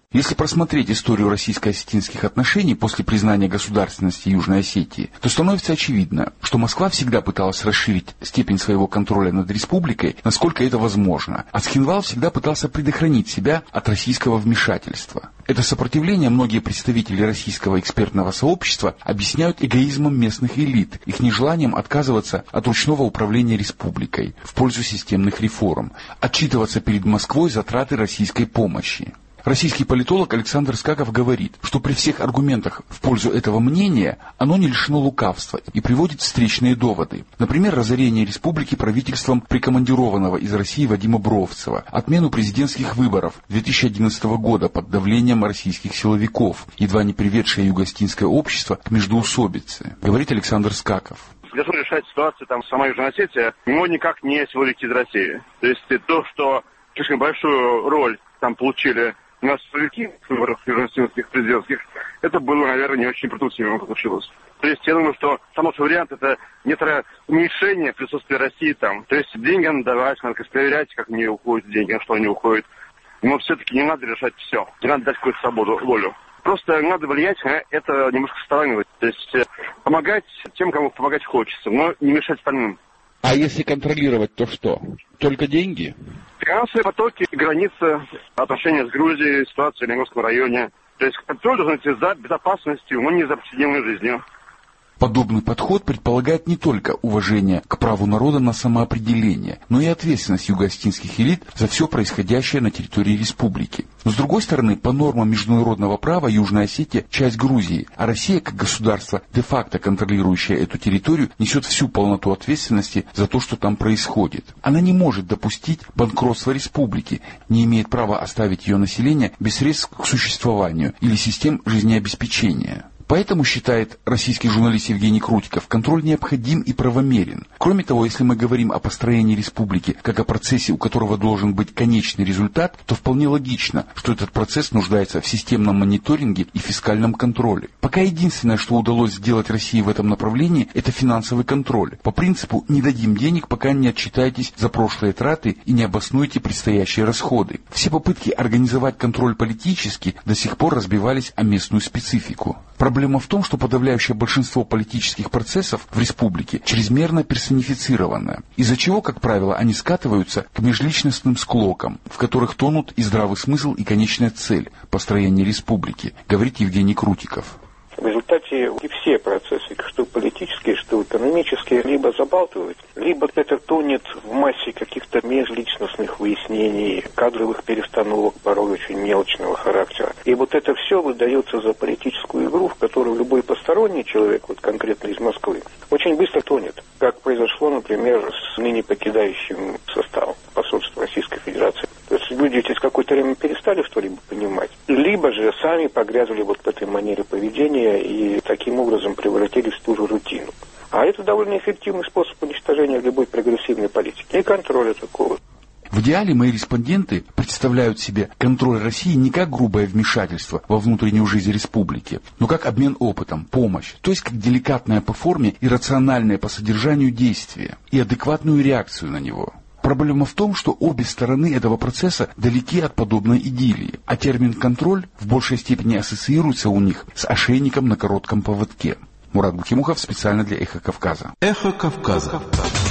Если просмотреть историю российско-осетинских отношений после признания государственности Южной Осетии, то становится очевидно, что Москва всегда пыталась расширить степень своего контроля над республикой, насколько это возможно, а Цхинвал всегда пытался предохранить себя от российского вмешательства. Это сопротивление многие представители российского экспертного сообщества объясняют эгоизмом местных элит, их нежеланием отказываться от ручного управления республикой в пользу системных реформ, отчитываться перед Москвой за траты российской помощи. Российский политолог Александр Скаков говорит, что при всех аргументах в пользу этого мнения оно не лишено лукавства и приводит встречные доводы. Например, разорение республики правительством прикомандированного из России Вадима Бровцева, отмену президентских выборов две тысячи одиннадцатого года под давлением российских силовиков, едва не приведшее юго-осетинское общество к междоусобице, говорит Александр Скаков. Готов решать ситуацию, там сама Южная Осетия, его никак не силовики из России. То есть то, что слишком большую роль там получили нас силовики в выборах южно-осетинских президентских, это было, наверное, не очень продуктивно получилось. То есть я думаю, что самый вариант это некоторое уменьшение присутствия России там. То есть деньги надо давать, надо проверять, как они уходят деньги, на что они уходят. Но все-таки не надо решать все. Не надо дать какую-то свободу, волю. Просто надо влиять на это немножко стороннего. То есть помогать тем, кому помогать хочется, но не мешать остальным. А если контролировать, то что? Только деньги? Финансовые потоки, границы, отношения с Грузией, ситуация в Ленинском районе. То есть контроль должен идти за безопасностью, но не за повседневной жизнью. Подобный подход предполагает не только уважение к праву народа на самоопределение, но и ответственность юго-осетинских элит за все происходящее на территории республики. Но с другой стороны, по нормам международного права Южная Осетия – часть Грузии, а Россия, как государство, де-факто контролирующее эту территорию, несет всю полноту ответственности за то, что там происходит. Она не может допустить банкротства республики, не имеет права оставить ее население без средств к существованию или систем жизнеобеспечения. Поэтому, считает российский журналист Евгений Крутиков, контроль необходим и правомерен. Кроме того, если мы говорим о построении республики как о процессе, у которого должен быть конечный результат, то вполне логично, что этот процесс нуждается в системном мониторинге и фискальном контроле. Пока единственное, что удалось сделать России в этом направлении, это финансовый контроль. По принципу «не дадим денег, пока не отчитаетесь за прошлые траты и не обоснуете предстоящие расходы». Все попытки организовать контроль политически до сих пор разбивались о местную специфику. Проблема в том, что подавляющее большинство политических процессов в республике чрезмерно персонифицировано, из-за чего, как правило, они скатываются к межличностным склокам, в которых тонут и здравый смысл, и конечная цель построения республики, говорит Евгений Крутиков. В результате все процессы, что политические, что экономические, либо забалтывают, либо это тонет в массе каких-то межличностных выяснений, кадровых перестановок, порой очень мелочного характера. И вот это все выдается за политическую игру, в которую любой посторонний человек, вот конкретно из Москвы, очень быстро тонет, как произошло, например, с ныне покидающим составом посольства Российской Федерации. То есть люди через какое-то время перестали что-либо понимать, либо же сами погрязли вот в этой манере поведения и таким образом превратились в ту же рутину. А это довольно эффективный способ уничтожения любой прогрессивной политики и контроля такого. В идеале мои респонденты представляют себе контроль России не как грубое вмешательство во внутреннюю жизнь республики, но как обмен опытом, помощь, то есть как деликатное по форме и рациональное по содержанию действие и адекватную реакцию на него. Проблема в том, что обе стороны этого процесса далеки от подобной идиллии, а термин «контроль» в большей степени ассоциируется у них с ошейником на коротком поводке. Мурат Бухимухов специально для «Эхо Кавказа». «Эхо Кавказа».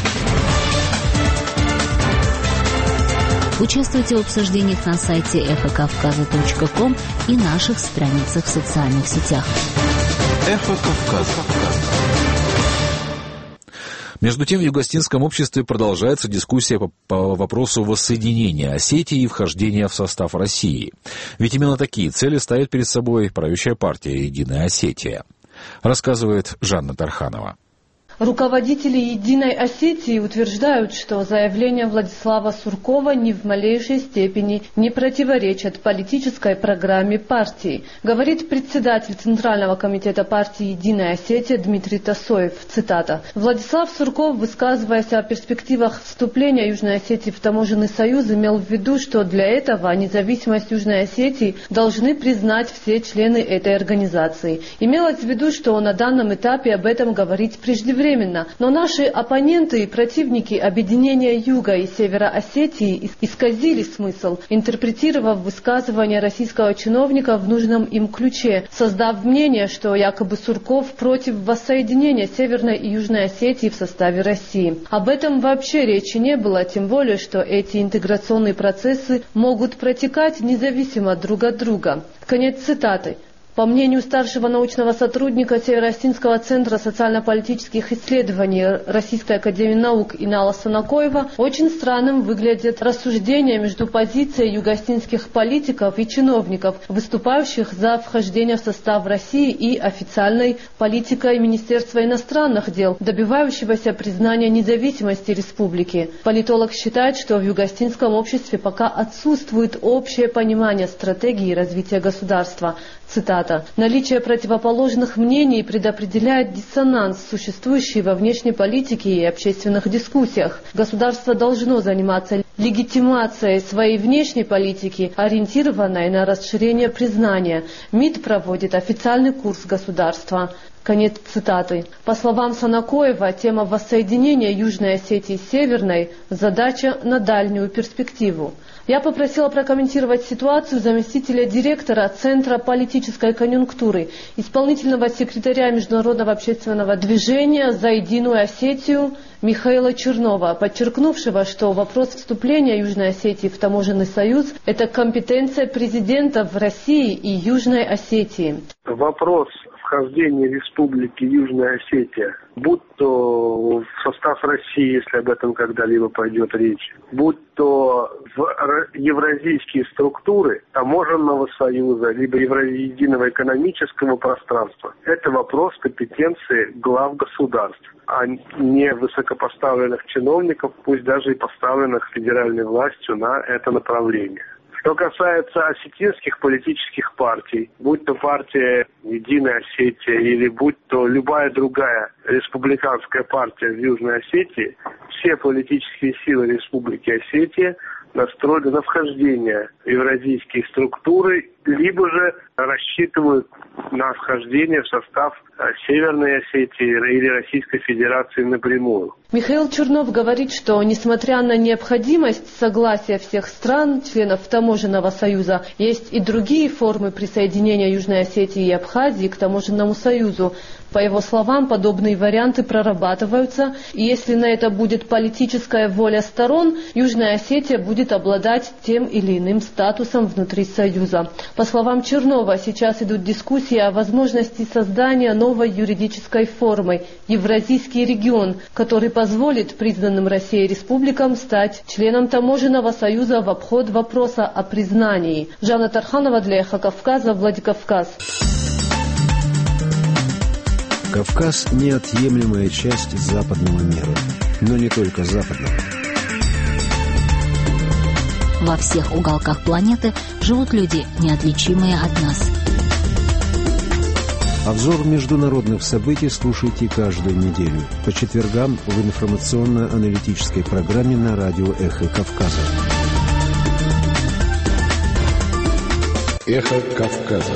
Участвуйте в обсуждениях на сайте эхо кавказа точка ком и наших страницах в социальных сетях. «Эхо Кавказа». Между тем, в юго-осетинском обществе продолжается дискуссия по, по вопросу воссоединения Осетии и вхождения в состав России. Ведь именно такие цели ставит перед собой правящая партия «Единая Осетия», рассказывает Жанна Тарханова. Руководители «Единой Осетии» утверждают, что заявления Владислава Суркова ни в малейшей степени не противоречат политической программе партии, говорит председатель Центрального комитета партии «Единая Осетия» Дмитрий Тасоев. Цитата. «Владислав Сурков, высказываясь о перспективах вступления Южной Осетии в таможенный союз, имел в виду, что для этого независимость Южной Осетии должны признать все члены этой организации. Имелось в виду, что на данном этапе об этом говорить преждевременно. своевременно, но наши оппоненты и противники объединения Юга и Севера Осетии исказили смысл, интерпретировав высказывания российского чиновника в нужном им ключе, создав мнение, что якобы Сурков против воссоединения Северной и Южной Осетии в составе России. Об этом вообще речи не было, тем более, что эти интеграционные процессы могут протекать независимо друг от друга. Конец цитаты. По мнению старшего научного сотрудника Северо-Осетинского центра социально-политических исследований Российской академии наук Инала Санакоева, очень странным выглядят рассуждения между позицией юго-осетинских политиков и чиновников, выступающих за вхождение в состав России, и официальной политикой Министерства иностранных дел, добивающегося признания независимости республики. Политолог считает, что в юго-осетинском обществе пока отсутствует общее понимание стратегии развития государства. Цитата. «Наличие противоположных мнений предопределяет диссонанс, существующий во внешней политике и общественных дискуссиях. Государство должно заниматься легитимацией своей внешней политики, ориентированной на расширение признания. МИД проводит официальный курс государства». Конец цитаты. По словам Санакоева, тема воссоединения Южной Осетии с Северной – задача на дальнюю перспективу. Я попросила прокомментировать ситуацию заместителя директора Центра политической конъюнктуры, исполнительного секретаря Международного общественного движения «За единую Осетию» Михаила Чернова, подчеркнувшего, что вопрос вступления Южной Осетии в таможенный союз – это компетенция президента в России и Южной Осетии. Вопрос вхождения Республики Южная Осетия, будь то в состав России, если об этом когда-либо пойдет речь, будь то в евразийские структуры таможенного союза, либо единого экономического пространства, это вопрос компетенции глав государств, а не высокопоставленных чиновников, пусть даже и поставленных федеральной властью на это направление. Что касается осетинских политических партий, будь то партия «Единая Осетия» или будь то любая другая республиканская партия в Южной Осетии, все политические силы Республики Осетия настроены на вхождение в евразийские структуры, либо же рассчитывают на вхождение в состав Северной Осетии или Российской Федерации напрямую. Михаил Чернов говорит, что несмотря на необходимость согласия всех стран, членов Таможенного союза, есть и другие формы присоединения Южной Осетии и Абхазии к Таможенному союзу. По его словам, подобные варианты прорабатываются, и если на это будет политическая воля сторон, Южная Осетия будет обладать тем или иным статусом внутри Союза. По словам Чернова, сейчас идут дискуссии о возможности создания новой юридической формы – Евразийский регион, который позволит признанным Россией республикам стать членом Таможенного союза в обход вопроса о признании. Жанна Тарханова для Эхо Кавказа, Владикавказ. Кавказ – неотъемлемая часть западного мира, но не только западного. Во всех уголках планеты живут люди, неотличимые от нас. Обзор международных событий слушайте каждую неделю по четвергам в информационно-аналитической программе на радио «Эхо Кавказа». «Эхо Кавказа».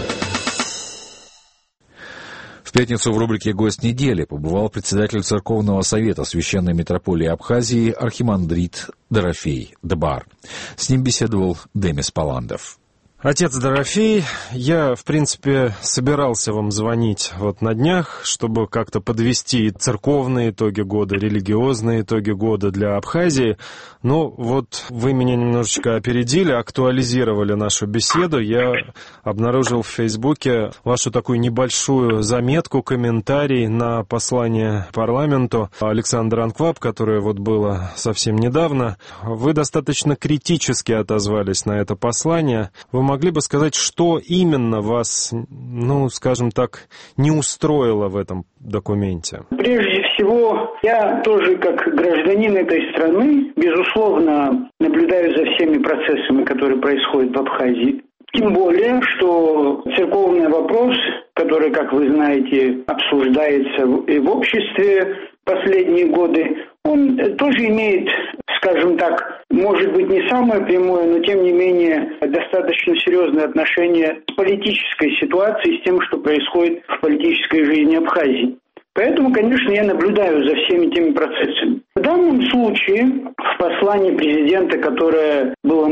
В пятницу в рубрике «Гость недели» побывал председатель Церковного совета Священной митрополии Абхазии архимандрит Дорофей Дбар. С ним беседовал Демис Паландов. Отец Дорофей, я, в принципе, собирался вам звонить вот на днях, чтобы как-то подвести церковные итоги года, религиозные итоги года для Абхазии. Но вот вы меня немножечко опередили, актуализировали нашу беседу. Я обнаружил в Фейсбуке вашу такую небольшую заметку, комментарий на послание парламенту Александра Анкваб, которое вот было совсем недавно. Вы достаточно критически отозвались на это послание. Вы могли бы сказать, что именно вас, ну, скажем так, не устроило в этом документе? Прежде всего, я тоже как гражданин этой страны, безусловно, наблюдаю за всеми процессами, которые происходят в Абхазии. Тем более, что церковный вопрос, который, как вы знаете, обсуждается и в обществе последние годы, он тоже имеет, скажем так, может быть, не самое прямое, но тем не менее достаточно серьезное отношение к политической ситуации, с тем, что происходит в политической жизни Абхазии. Поэтому, конечно, я наблюдаю за всеми теми процессами. В данном случае, в послании президента, которое было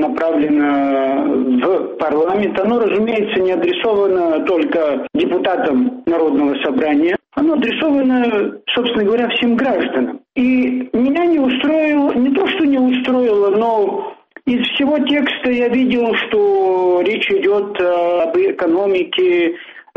направлено в парламент, оно, разумеется, не адресовано только депутатам Народного собрания, оно адресовано, собственно говоря, всем гражданам. И меня не устроило, не то что не устроило, но из всего текста я видел, что речь идет об экономике,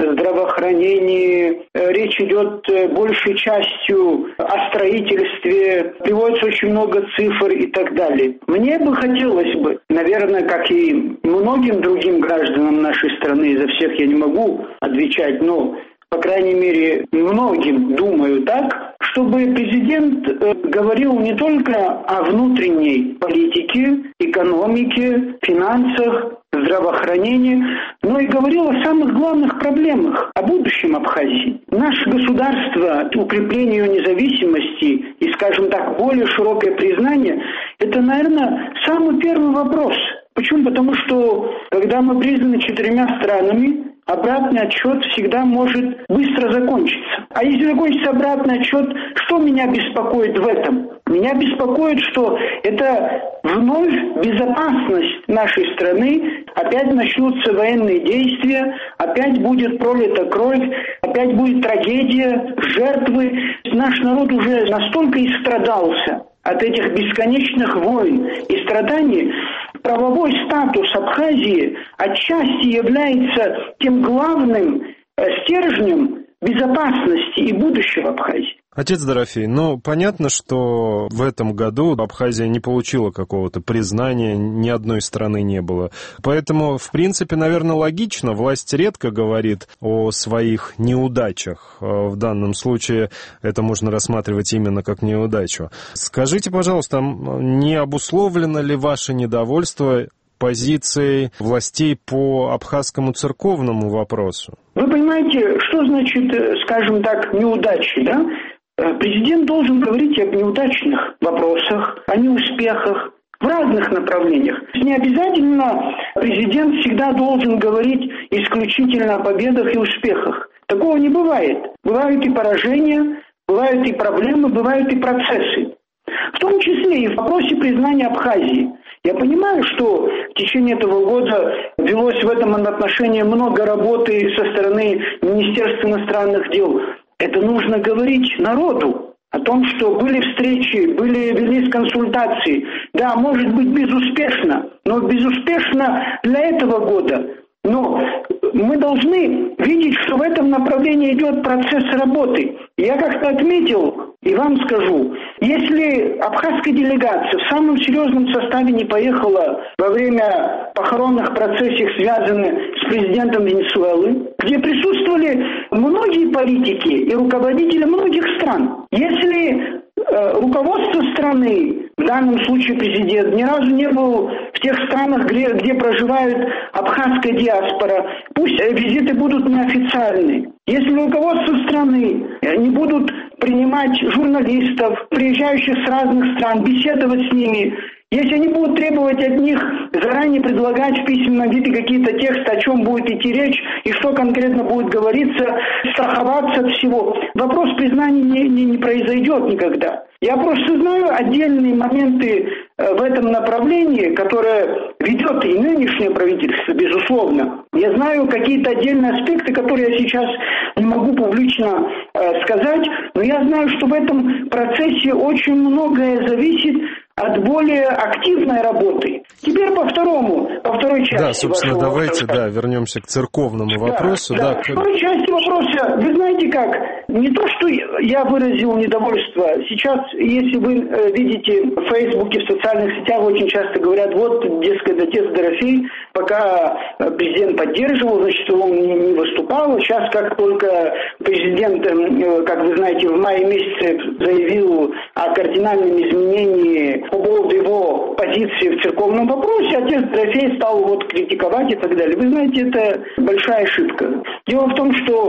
здравоохранении, речь идет большей частью о строительстве, приводится очень много цифр и так далее. Мне бы хотелось бы, наверное, как и многим другим гражданам нашей страны, за всех я не могу отвечать, но, по крайней мере, многим думаю так, чтобы президент говорил не только о внутренней политике, экономике, финансах, здравоохранении, но и говорил о самых главных проблемах, о будущем Абхазии. Наше государство, укрепление ее независимости и, скажем так, более широкое признание, это, наверное, самый первый вопрос. Почему? Потому что, когда мы признаны четырьмя странами, обратный отсчет всегда может быстро закончиться. А если закончится обратный отсчет, что меня беспокоит в этом? Меня беспокоит, что это вновь безопасность нашей страны, опять начнутся военные действия, опять будет пролита кровь, опять будет трагедия, жертвы. Наш народ уже настолько истрадался от этих бесконечных войн и страданий. Правовой статус Абхазии отчасти является тем главным стержнем безопасности и будущего Абхазии. Отец Дорофей, ну, понятно, что в этом году Абхазия не получила какого-то признания, ни одной страны не было. Поэтому, в принципе, наверное, логично. Власть редко говорит о своих неудачах. В данном случае это можно рассматривать именно как неудачу. Скажите, пожалуйста, не обусловлено ли ваше недовольство позицией властей по абхазскому церковному вопросу? Вы понимаете, что значит, скажем так, неудачи, да? Президент должен говорить об неудачных вопросах, о неуспехах в разных направлениях. Не обязательно президент всегда должен говорить исключительно о победах и успехах. Такого не бывает. Бывают и поражения, бывают и проблемы, бывают и процессы. В том числе и в вопросе признания Абхазии. Я понимаю, что в течение этого года велось в этом отношении много работы со стороны Министерства иностранных дел. Это нужно говорить народу о том, что были встречи, были велись консультации. Да, может быть, безуспешно, но безуспешно для этого года. Но мы должны видеть, что в этом направлении идет процесс работы. Я как-то отметил, и вам скажу, если абхазская делегация в самом серьезном составе не поехала во время похоронных процессий, связанных с президентом Венесуэлы, где присутствовали многие политики и руководители многих стран, если э, руководство страны, в данном случае президент, ни разу не был в тех странах, где, где проживает абхазская диаспора, пусть визиты будут неофициальные. Если руководство страны не будут принимать журналистов, приезжающих с разных стран, беседовать с ними, если они будут требовать от них заранее предлагать в письменном виде какие-то тексты, о чем будет идти речь и что конкретно будет говориться, страховаться от всего, вопрос признания не, не, не произойдет никогда. Я просто знаю отдельные моменты в этом направлении, которое ведет и нынешнее правительство, безусловно. Я знаю какие-то отдельные аспекты, которые я сейчас не могу публично э, сказать, но я знаю, что в этом процессе очень многое зависит от более активной работы. Теперь по второму, по второй части. Да, собственно, давайте, да, вернемся к церковному вопросу. Да, да. Да. К второй части вопроса, вы знаете как, не то, что я выразил недовольство. Сейчас, если вы э, видите в Фейсбуке, в социальных сетях очень часто говорят, вот, дескать, отец Дорофей, пока президент поддерживал, значит, он не, не выступал. Сейчас, как только президент, э, как вы знаете, в мае месяце заявил о кардинальном изменении по поводу его позиции в церковном вопросе, отец Дорофей стал вот критиковать и так далее. Вы знаете, это большая ошибка. Дело в том, что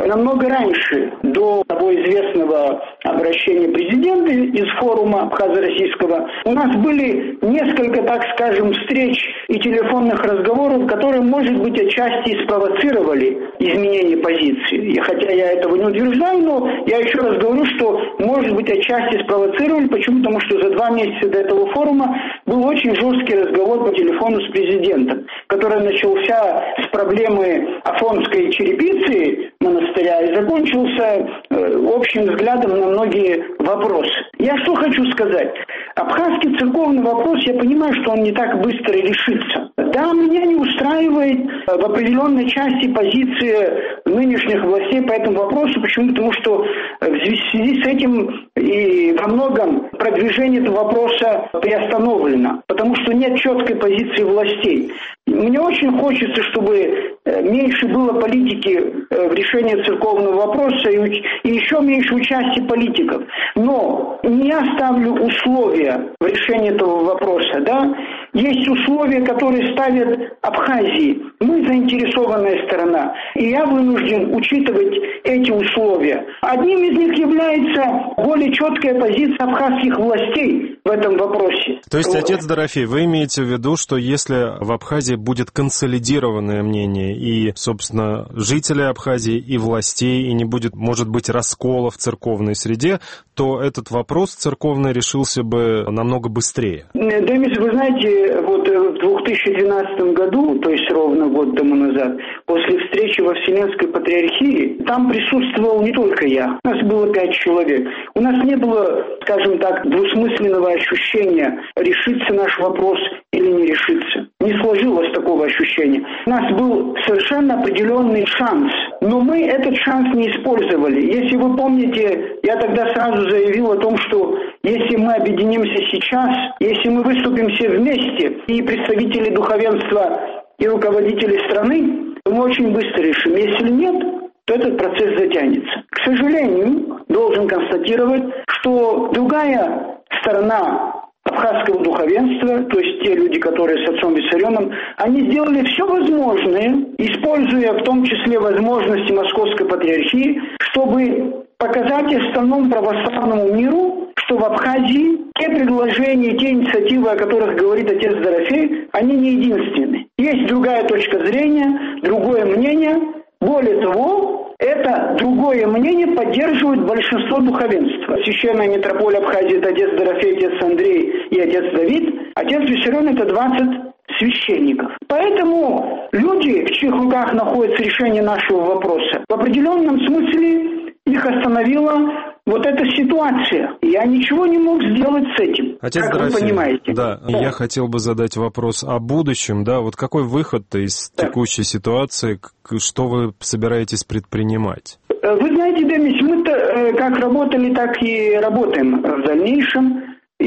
намного раньше, до того известного обращения президента из форума абхазо-российского, у нас были несколько, так скажем, встреч и телефонных разговоров, которые, может быть, отчасти спровоцировали изменение позиции. Хотя я этого не утверждаю, но я еще раз говорю, что, может быть, отчасти спровоцировали. Почему? Потому что за два месяца до этого форума был очень жесткий разговор по телефону с президентом, который начался с проблемы Афонской черепицы монастыря и закончился э, общим взглядом на многие вопросы. Я что хочу сказать? Абхазский церковный вопрос, я понимаю, что он не так быстро решится. Да, меня не устраивает в определенной части позиция нынешних властей по этому вопросу. Почему? Потому что в связи с этим и во многом продвижение этого вопроса приостановлено, потому что нет четкой позиции властей. Мне очень хочется, чтобы меньше было политики в решении церковного вопроса и, и еще меньше участия политиков. Но не я ставлю условия в решении этого вопроса, да? Есть условия, которые ставят Абхазии. Мы заинтересованная сторона, и я вынужден учитывать эти условия. Одним из них является более четкая позиция абхазских властей в этом вопросе. То есть, отец Дорофей, вы имеете в виду, что если в Абхазии будет консолидированное мнение и, собственно, жителей Абхазии, и властей, и не будет, может быть, раскола в церковной среде, то этот вопрос церковный решился бы намного быстрее? Демис, вы знаете, вот в две тысячи двенадцатом году, то есть ровно год тому назад, после встречи во Вселенской Патриархии, там присутствовал не только я, у нас было пять человек. У нас не было, скажем так, двусмысленного ощущения, решится наш вопрос или не решится. Не сложилось такого ощущения. У нас был совершенно определенный шанс, но мы этот шанс не использовали. Если вы помните, я тогда сразу заявил о том, что если мы объединимся сейчас, если мы выступим все вместе, и представители духовенства, и руководители страны, то мы очень быстро решим. Если нет, то этот процесс затянется. К сожалению, должен констатировать, что другая сторона абхазского духовенства, то есть те люди, которые с отцом Виссарионом, они сделали все возможное, используя в том числе возможности Московской Патриархии, чтобы показать остальному православному миру, что в Абхазии те предложения, те инициативы, о которых говорит отец Дорофей, они не единственны. Есть другая точка зрения, другое мнение. Более того, это другое мнение поддерживает большинство духовенства. Священная митрополия Абхазии – это отец Дорофей, отец Андрей и отец Давид. Отец Виссарион – это двадцать священников. Поэтому люди, в чьих руках находится решение нашего вопроса, в определенном смысле их остановила вот эта ситуация. Я ничего не мог сделать с этим, Отец как Дорофей, вы понимаете. Да, да, я хотел бы задать вопрос о будущем. Да, вот какой выход из да. текущей ситуации, что вы собираетесь предпринимать? Вы знаете, Демис, мы-то как работали, так и работаем в дальнейшем.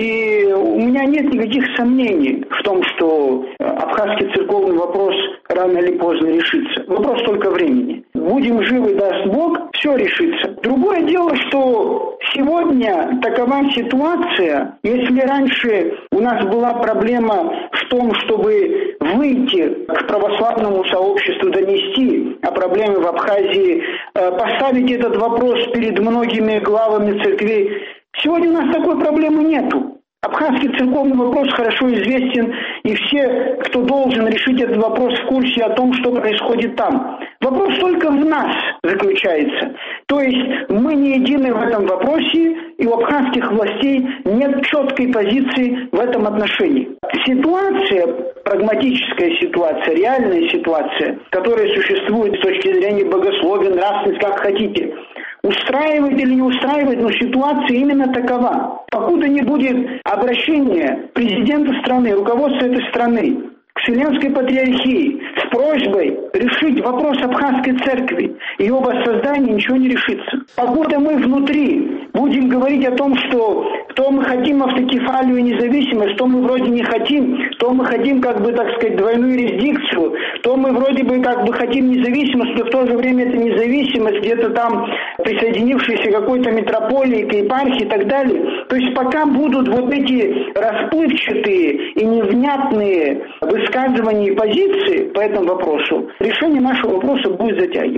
И у меня нет никаких сомнений в том, что абхазский церковный вопрос рано или поздно решится. Вопрос только времени. Будем живы, даст Бог, все решится. Другое дело, что сегодня такова ситуация, если раньше у нас была проблема в том, чтобы выйти к православному сообществу, донести о проблеме в Абхазии, поставить этот вопрос перед многими главами церквей, сегодня у нас такой проблемы нету. Абхазский церковный вопрос хорошо известен, и все, кто должен решить этот вопрос, в курсе о том, что происходит там. Вопрос только в нас заключается. То есть мы не едины в этом вопросе, и у абхазских властей нет четкой позиции в этом отношении. Ситуация, прагматическая ситуация, реальная ситуация, которая существует с точки зрения богословия, нравственности, как хотите, устраивает или не устраивает, но ситуация именно такова. Покуда не будет обращения президента страны, руководства этой страны к Вселенской Патриархии с просьбой решить вопрос абхазской церкви и его воссоздания, ничего не решится. Покуда мы внутри будем говорить о том, что то мы хотим автокефалию и независимость, то мы вроде не хотим, то мы хотим, как бы, так сказать, двойную юрисдикцию, то мы вроде бы как бы хотим независимость, но в то же время это независимость где-то там присоединившейся какой-то митрополии, к епархии и так далее. То есть пока будут вот эти расплывчатые и невнятные высказывания и позиции по этому вопросу, решение нашего вопроса будет затягиваться.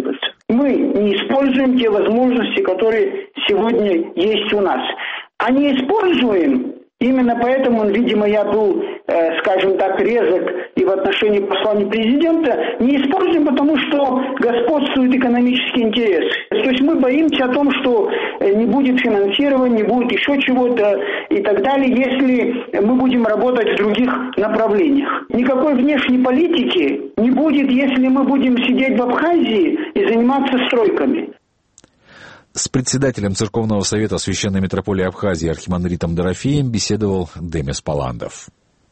Мы не используем те возможности, которые сегодня есть у нас. А не используем, именно поэтому, видимо, я был, э, скажем так, резок и в отношении послания президента, не используем, потому что господствуют экономические интересы. То есть мы боимся о том, что не будет финансирования, не будет еще чего-то и так далее, если мы будем работать в других направлениях. Никакой внешней политики не будет, если мы будем сидеть в Абхазии и заниматься стройками. С председателем Церковного совета Священной Митрополии Абхазии архимандритом Дорофеем беседовал Демис Паландов.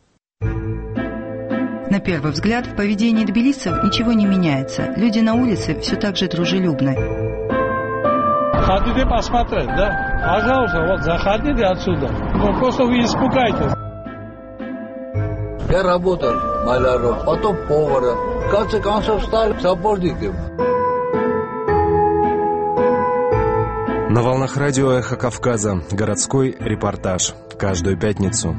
На первый взгляд, в поведении тбилисцев ничего не меняется. Люди на улице все так же дружелюбны. Хотите посмотреть, да? Пожалуйста, вот заходите отсюда. Вы просто вы испугаетесь. Я работал маляром, потом поваром. В конце концов стал сапожником. На волнах радио «Эхо Кавказа» городской репортаж. Каждую пятницу.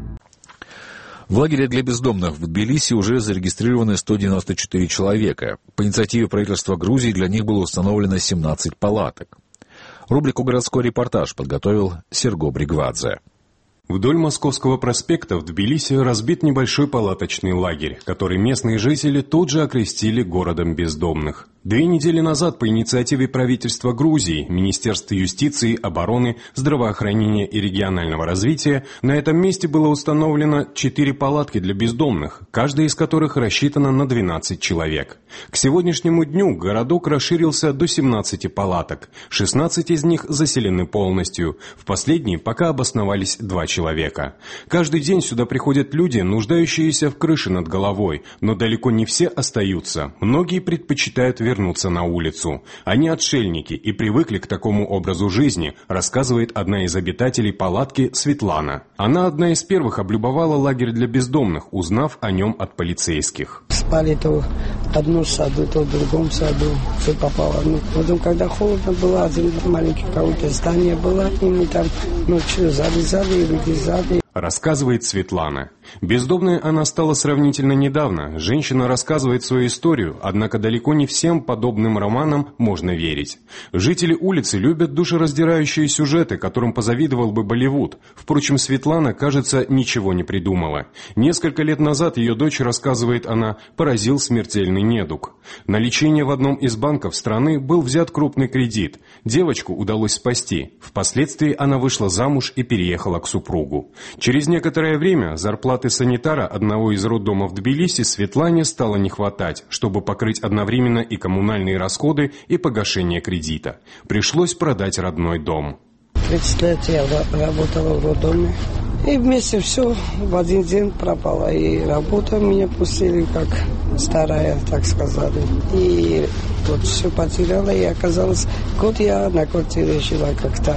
В лагере для бездомных в Тбилиси уже зарегистрированы сто девяносто четыре человека. По инициативе правительства Грузии для них было установлено семнадцать палаток. Рубрику «Городской репортаж» подготовил Серго Бригвадзе. Вдоль Московского проспекта в Тбилиси разбит небольшой палаточный лагерь, который местные жители тут же окрестили городом бездомных. Две недели назад по инициативе правительства Грузии, Министерства юстиции, обороны, здравоохранения и регионального развития на этом месте было установлено четыре палатки для бездомных, каждая из которых рассчитана на двенадцать человек. К сегодняшнему дню городок расширился до семнадцати палаток, шестнадцать из них заселены полностью, в последней пока обосновались два человека. Каждый день сюда приходят люди, нуждающиеся в крыше над головой, но далеко не все остаются, многие предпочитают вернуться вернуться на улицу. Они отшельники и привыкли к такому образу жизни, рассказывает одна из обитателей палатки Светлана. Она одна из первых облюбовала лагерь для бездомных, узнав о нем от полицейских. Спали то в одном саду, то в другом саду, все попало. Ну, потом, когда холодно было, один маленький какое-то здание было, и мы там ночью залезали и вылезали. Рассказывает Светлана. Бездомной она стала сравнительно недавно. Женщина рассказывает свою историю, однако далеко не всем подобным романам можно верить. Жители улицы любят душераздирающие сюжеты, которым позавидовал бы Болливуд. Впрочем, Светлана, кажется, ничего не придумала. Несколько лет назад ее дочь, рассказывает она, поразил смертельный недуг. На лечение в одном из банков страны был взят крупный кредит. Девочку удалось спасти. Впоследствии она вышла замуж и переехала к супругу. Через некоторое время зарплаты санитара одного из роддомов в Тбилиси Светлане стало не хватать, чтобы покрыть одновременно и коммунальные расходы, и погашение кредита. Пришлось продать родной дом. тридцать лет я работала в роддоме. И вместе все в один день пропало. И работу меня пустили как старая, так сказали. И вот все потеряла. И оказалось, год я на квартире жила как-то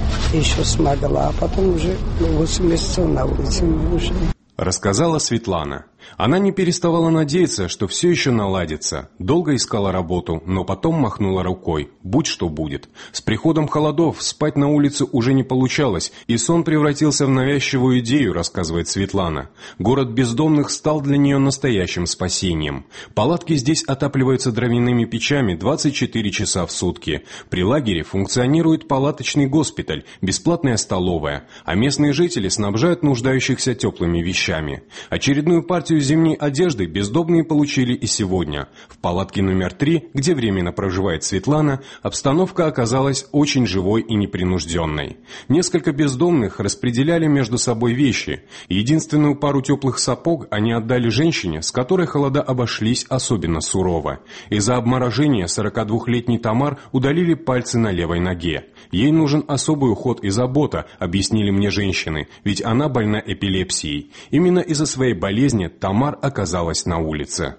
еще смогла. А потом уже восемь месяцев на улице мы уже. Рассказала Светлана. Она не переставала надеяться, что все еще наладится. Долго искала работу, но потом махнула рукой. Будь что будет. С приходом холодов спать на улице уже не получалось, и сон превратился в навязчивую идею, рассказывает Светлана. Город бездомных стал для нее настоящим спасением. Палатки здесь отапливаются дровяными печами двадцать четыре часа в сутки. При лагере функционирует палаточный госпиталь, бесплатная столовая, а местные жители снабжают нуждающихся теплыми вещами. Очередную партию зимней одежды бездомные получили и сегодня. В палатке номер три, где временно проживает Светлана, обстановка оказалась очень живой и непринужденной. Несколько бездомных распределяли между собой вещи. Единственную пару теплых сапог они отдали женщине, с которой холода обошлись особенно сурово. Из-за обморожения сорокадвухлетний Тамар удалили пальцы на левой ноге. Ей нужен особый уход и забота, объяснили мне женщины, ведь она больна эпилепсией. Именно из-за своей болезни Тамар оказалась на улице.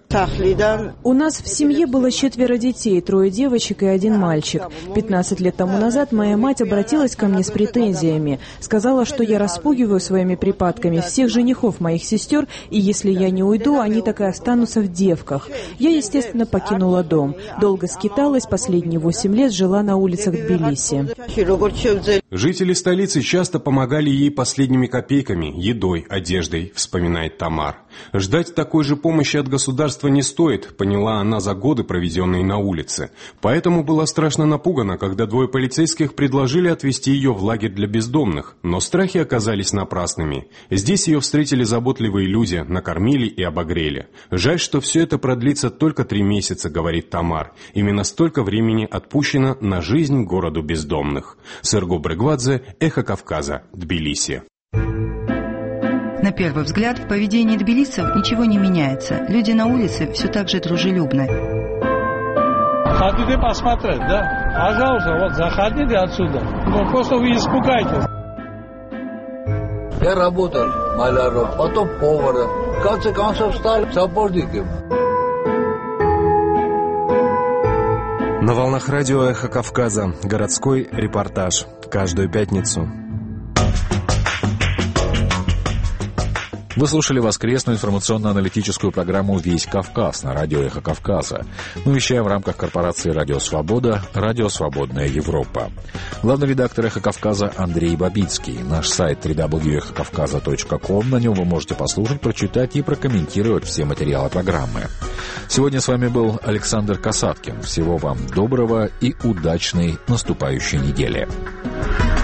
У нас в семье было четверо детей, трое девочек и один мальчик. пятнадцать лет тому назад моя мать обратилась ко мне с претензиями. Сказала, что я распугиваю своими припадками всех женихов моих сестер, и если я не уйду, они так и останутся в девках. Я, естественно, покинула дом. Долго скиталась, последние восемь лет жила на улицах Тбилиси. Жители столицы часто помогали ей последними копейками, едой, одеждой, вспоминает Тамар. Ждать такой же помощи от государства не стоит, поняла она за годы, проведенные на улице. Поэтому была страшно напугана, когда двое полицейских предложили отвезти ее в лагерь для бездомных, но страхи оказались напрасными. Здесь ее встретили заботливые люди, накормили и обогрели. Жаль, что все это продлится только три месяца, говорит Тамар. Именно столько времени отпущено на жизнь городу бездомных. Серго Брыгвадзе, Эхо Кавказа, Тбилиси. На первый взгляд, в поведении тбилисцев ничего не меняется. Люди на улице все так же дружелюбны. Хотите посмотреть, да? Пожалуйста, вот заходите отсюда. Ну, просто вы испугаетесь. Я работал маляром, потом поваром. В конце концов стал сапожником. На волнах радио «Эхо Кавказа» городской репортаж. Каждую пятницу. Вы слушали воскресную информационно-аналитическую программу «Весь Кавказ» на радио «Эхо Кавказа». Мы вещаем в рамках корпорации «Радио Свобода», «Радио Свободная Европа». Главный редактор «Эхо Кавказа» Андрей Бабицкий. Наш сайт дабл ю дабл ю дабл ю точка эхо кавказа точка ком. На нем вы можете послушать, прочитать и прокомментировать все материалы программы. Сегодня с вами был Александр Касаткин. Всего вам доброго и удачной наступающей недели.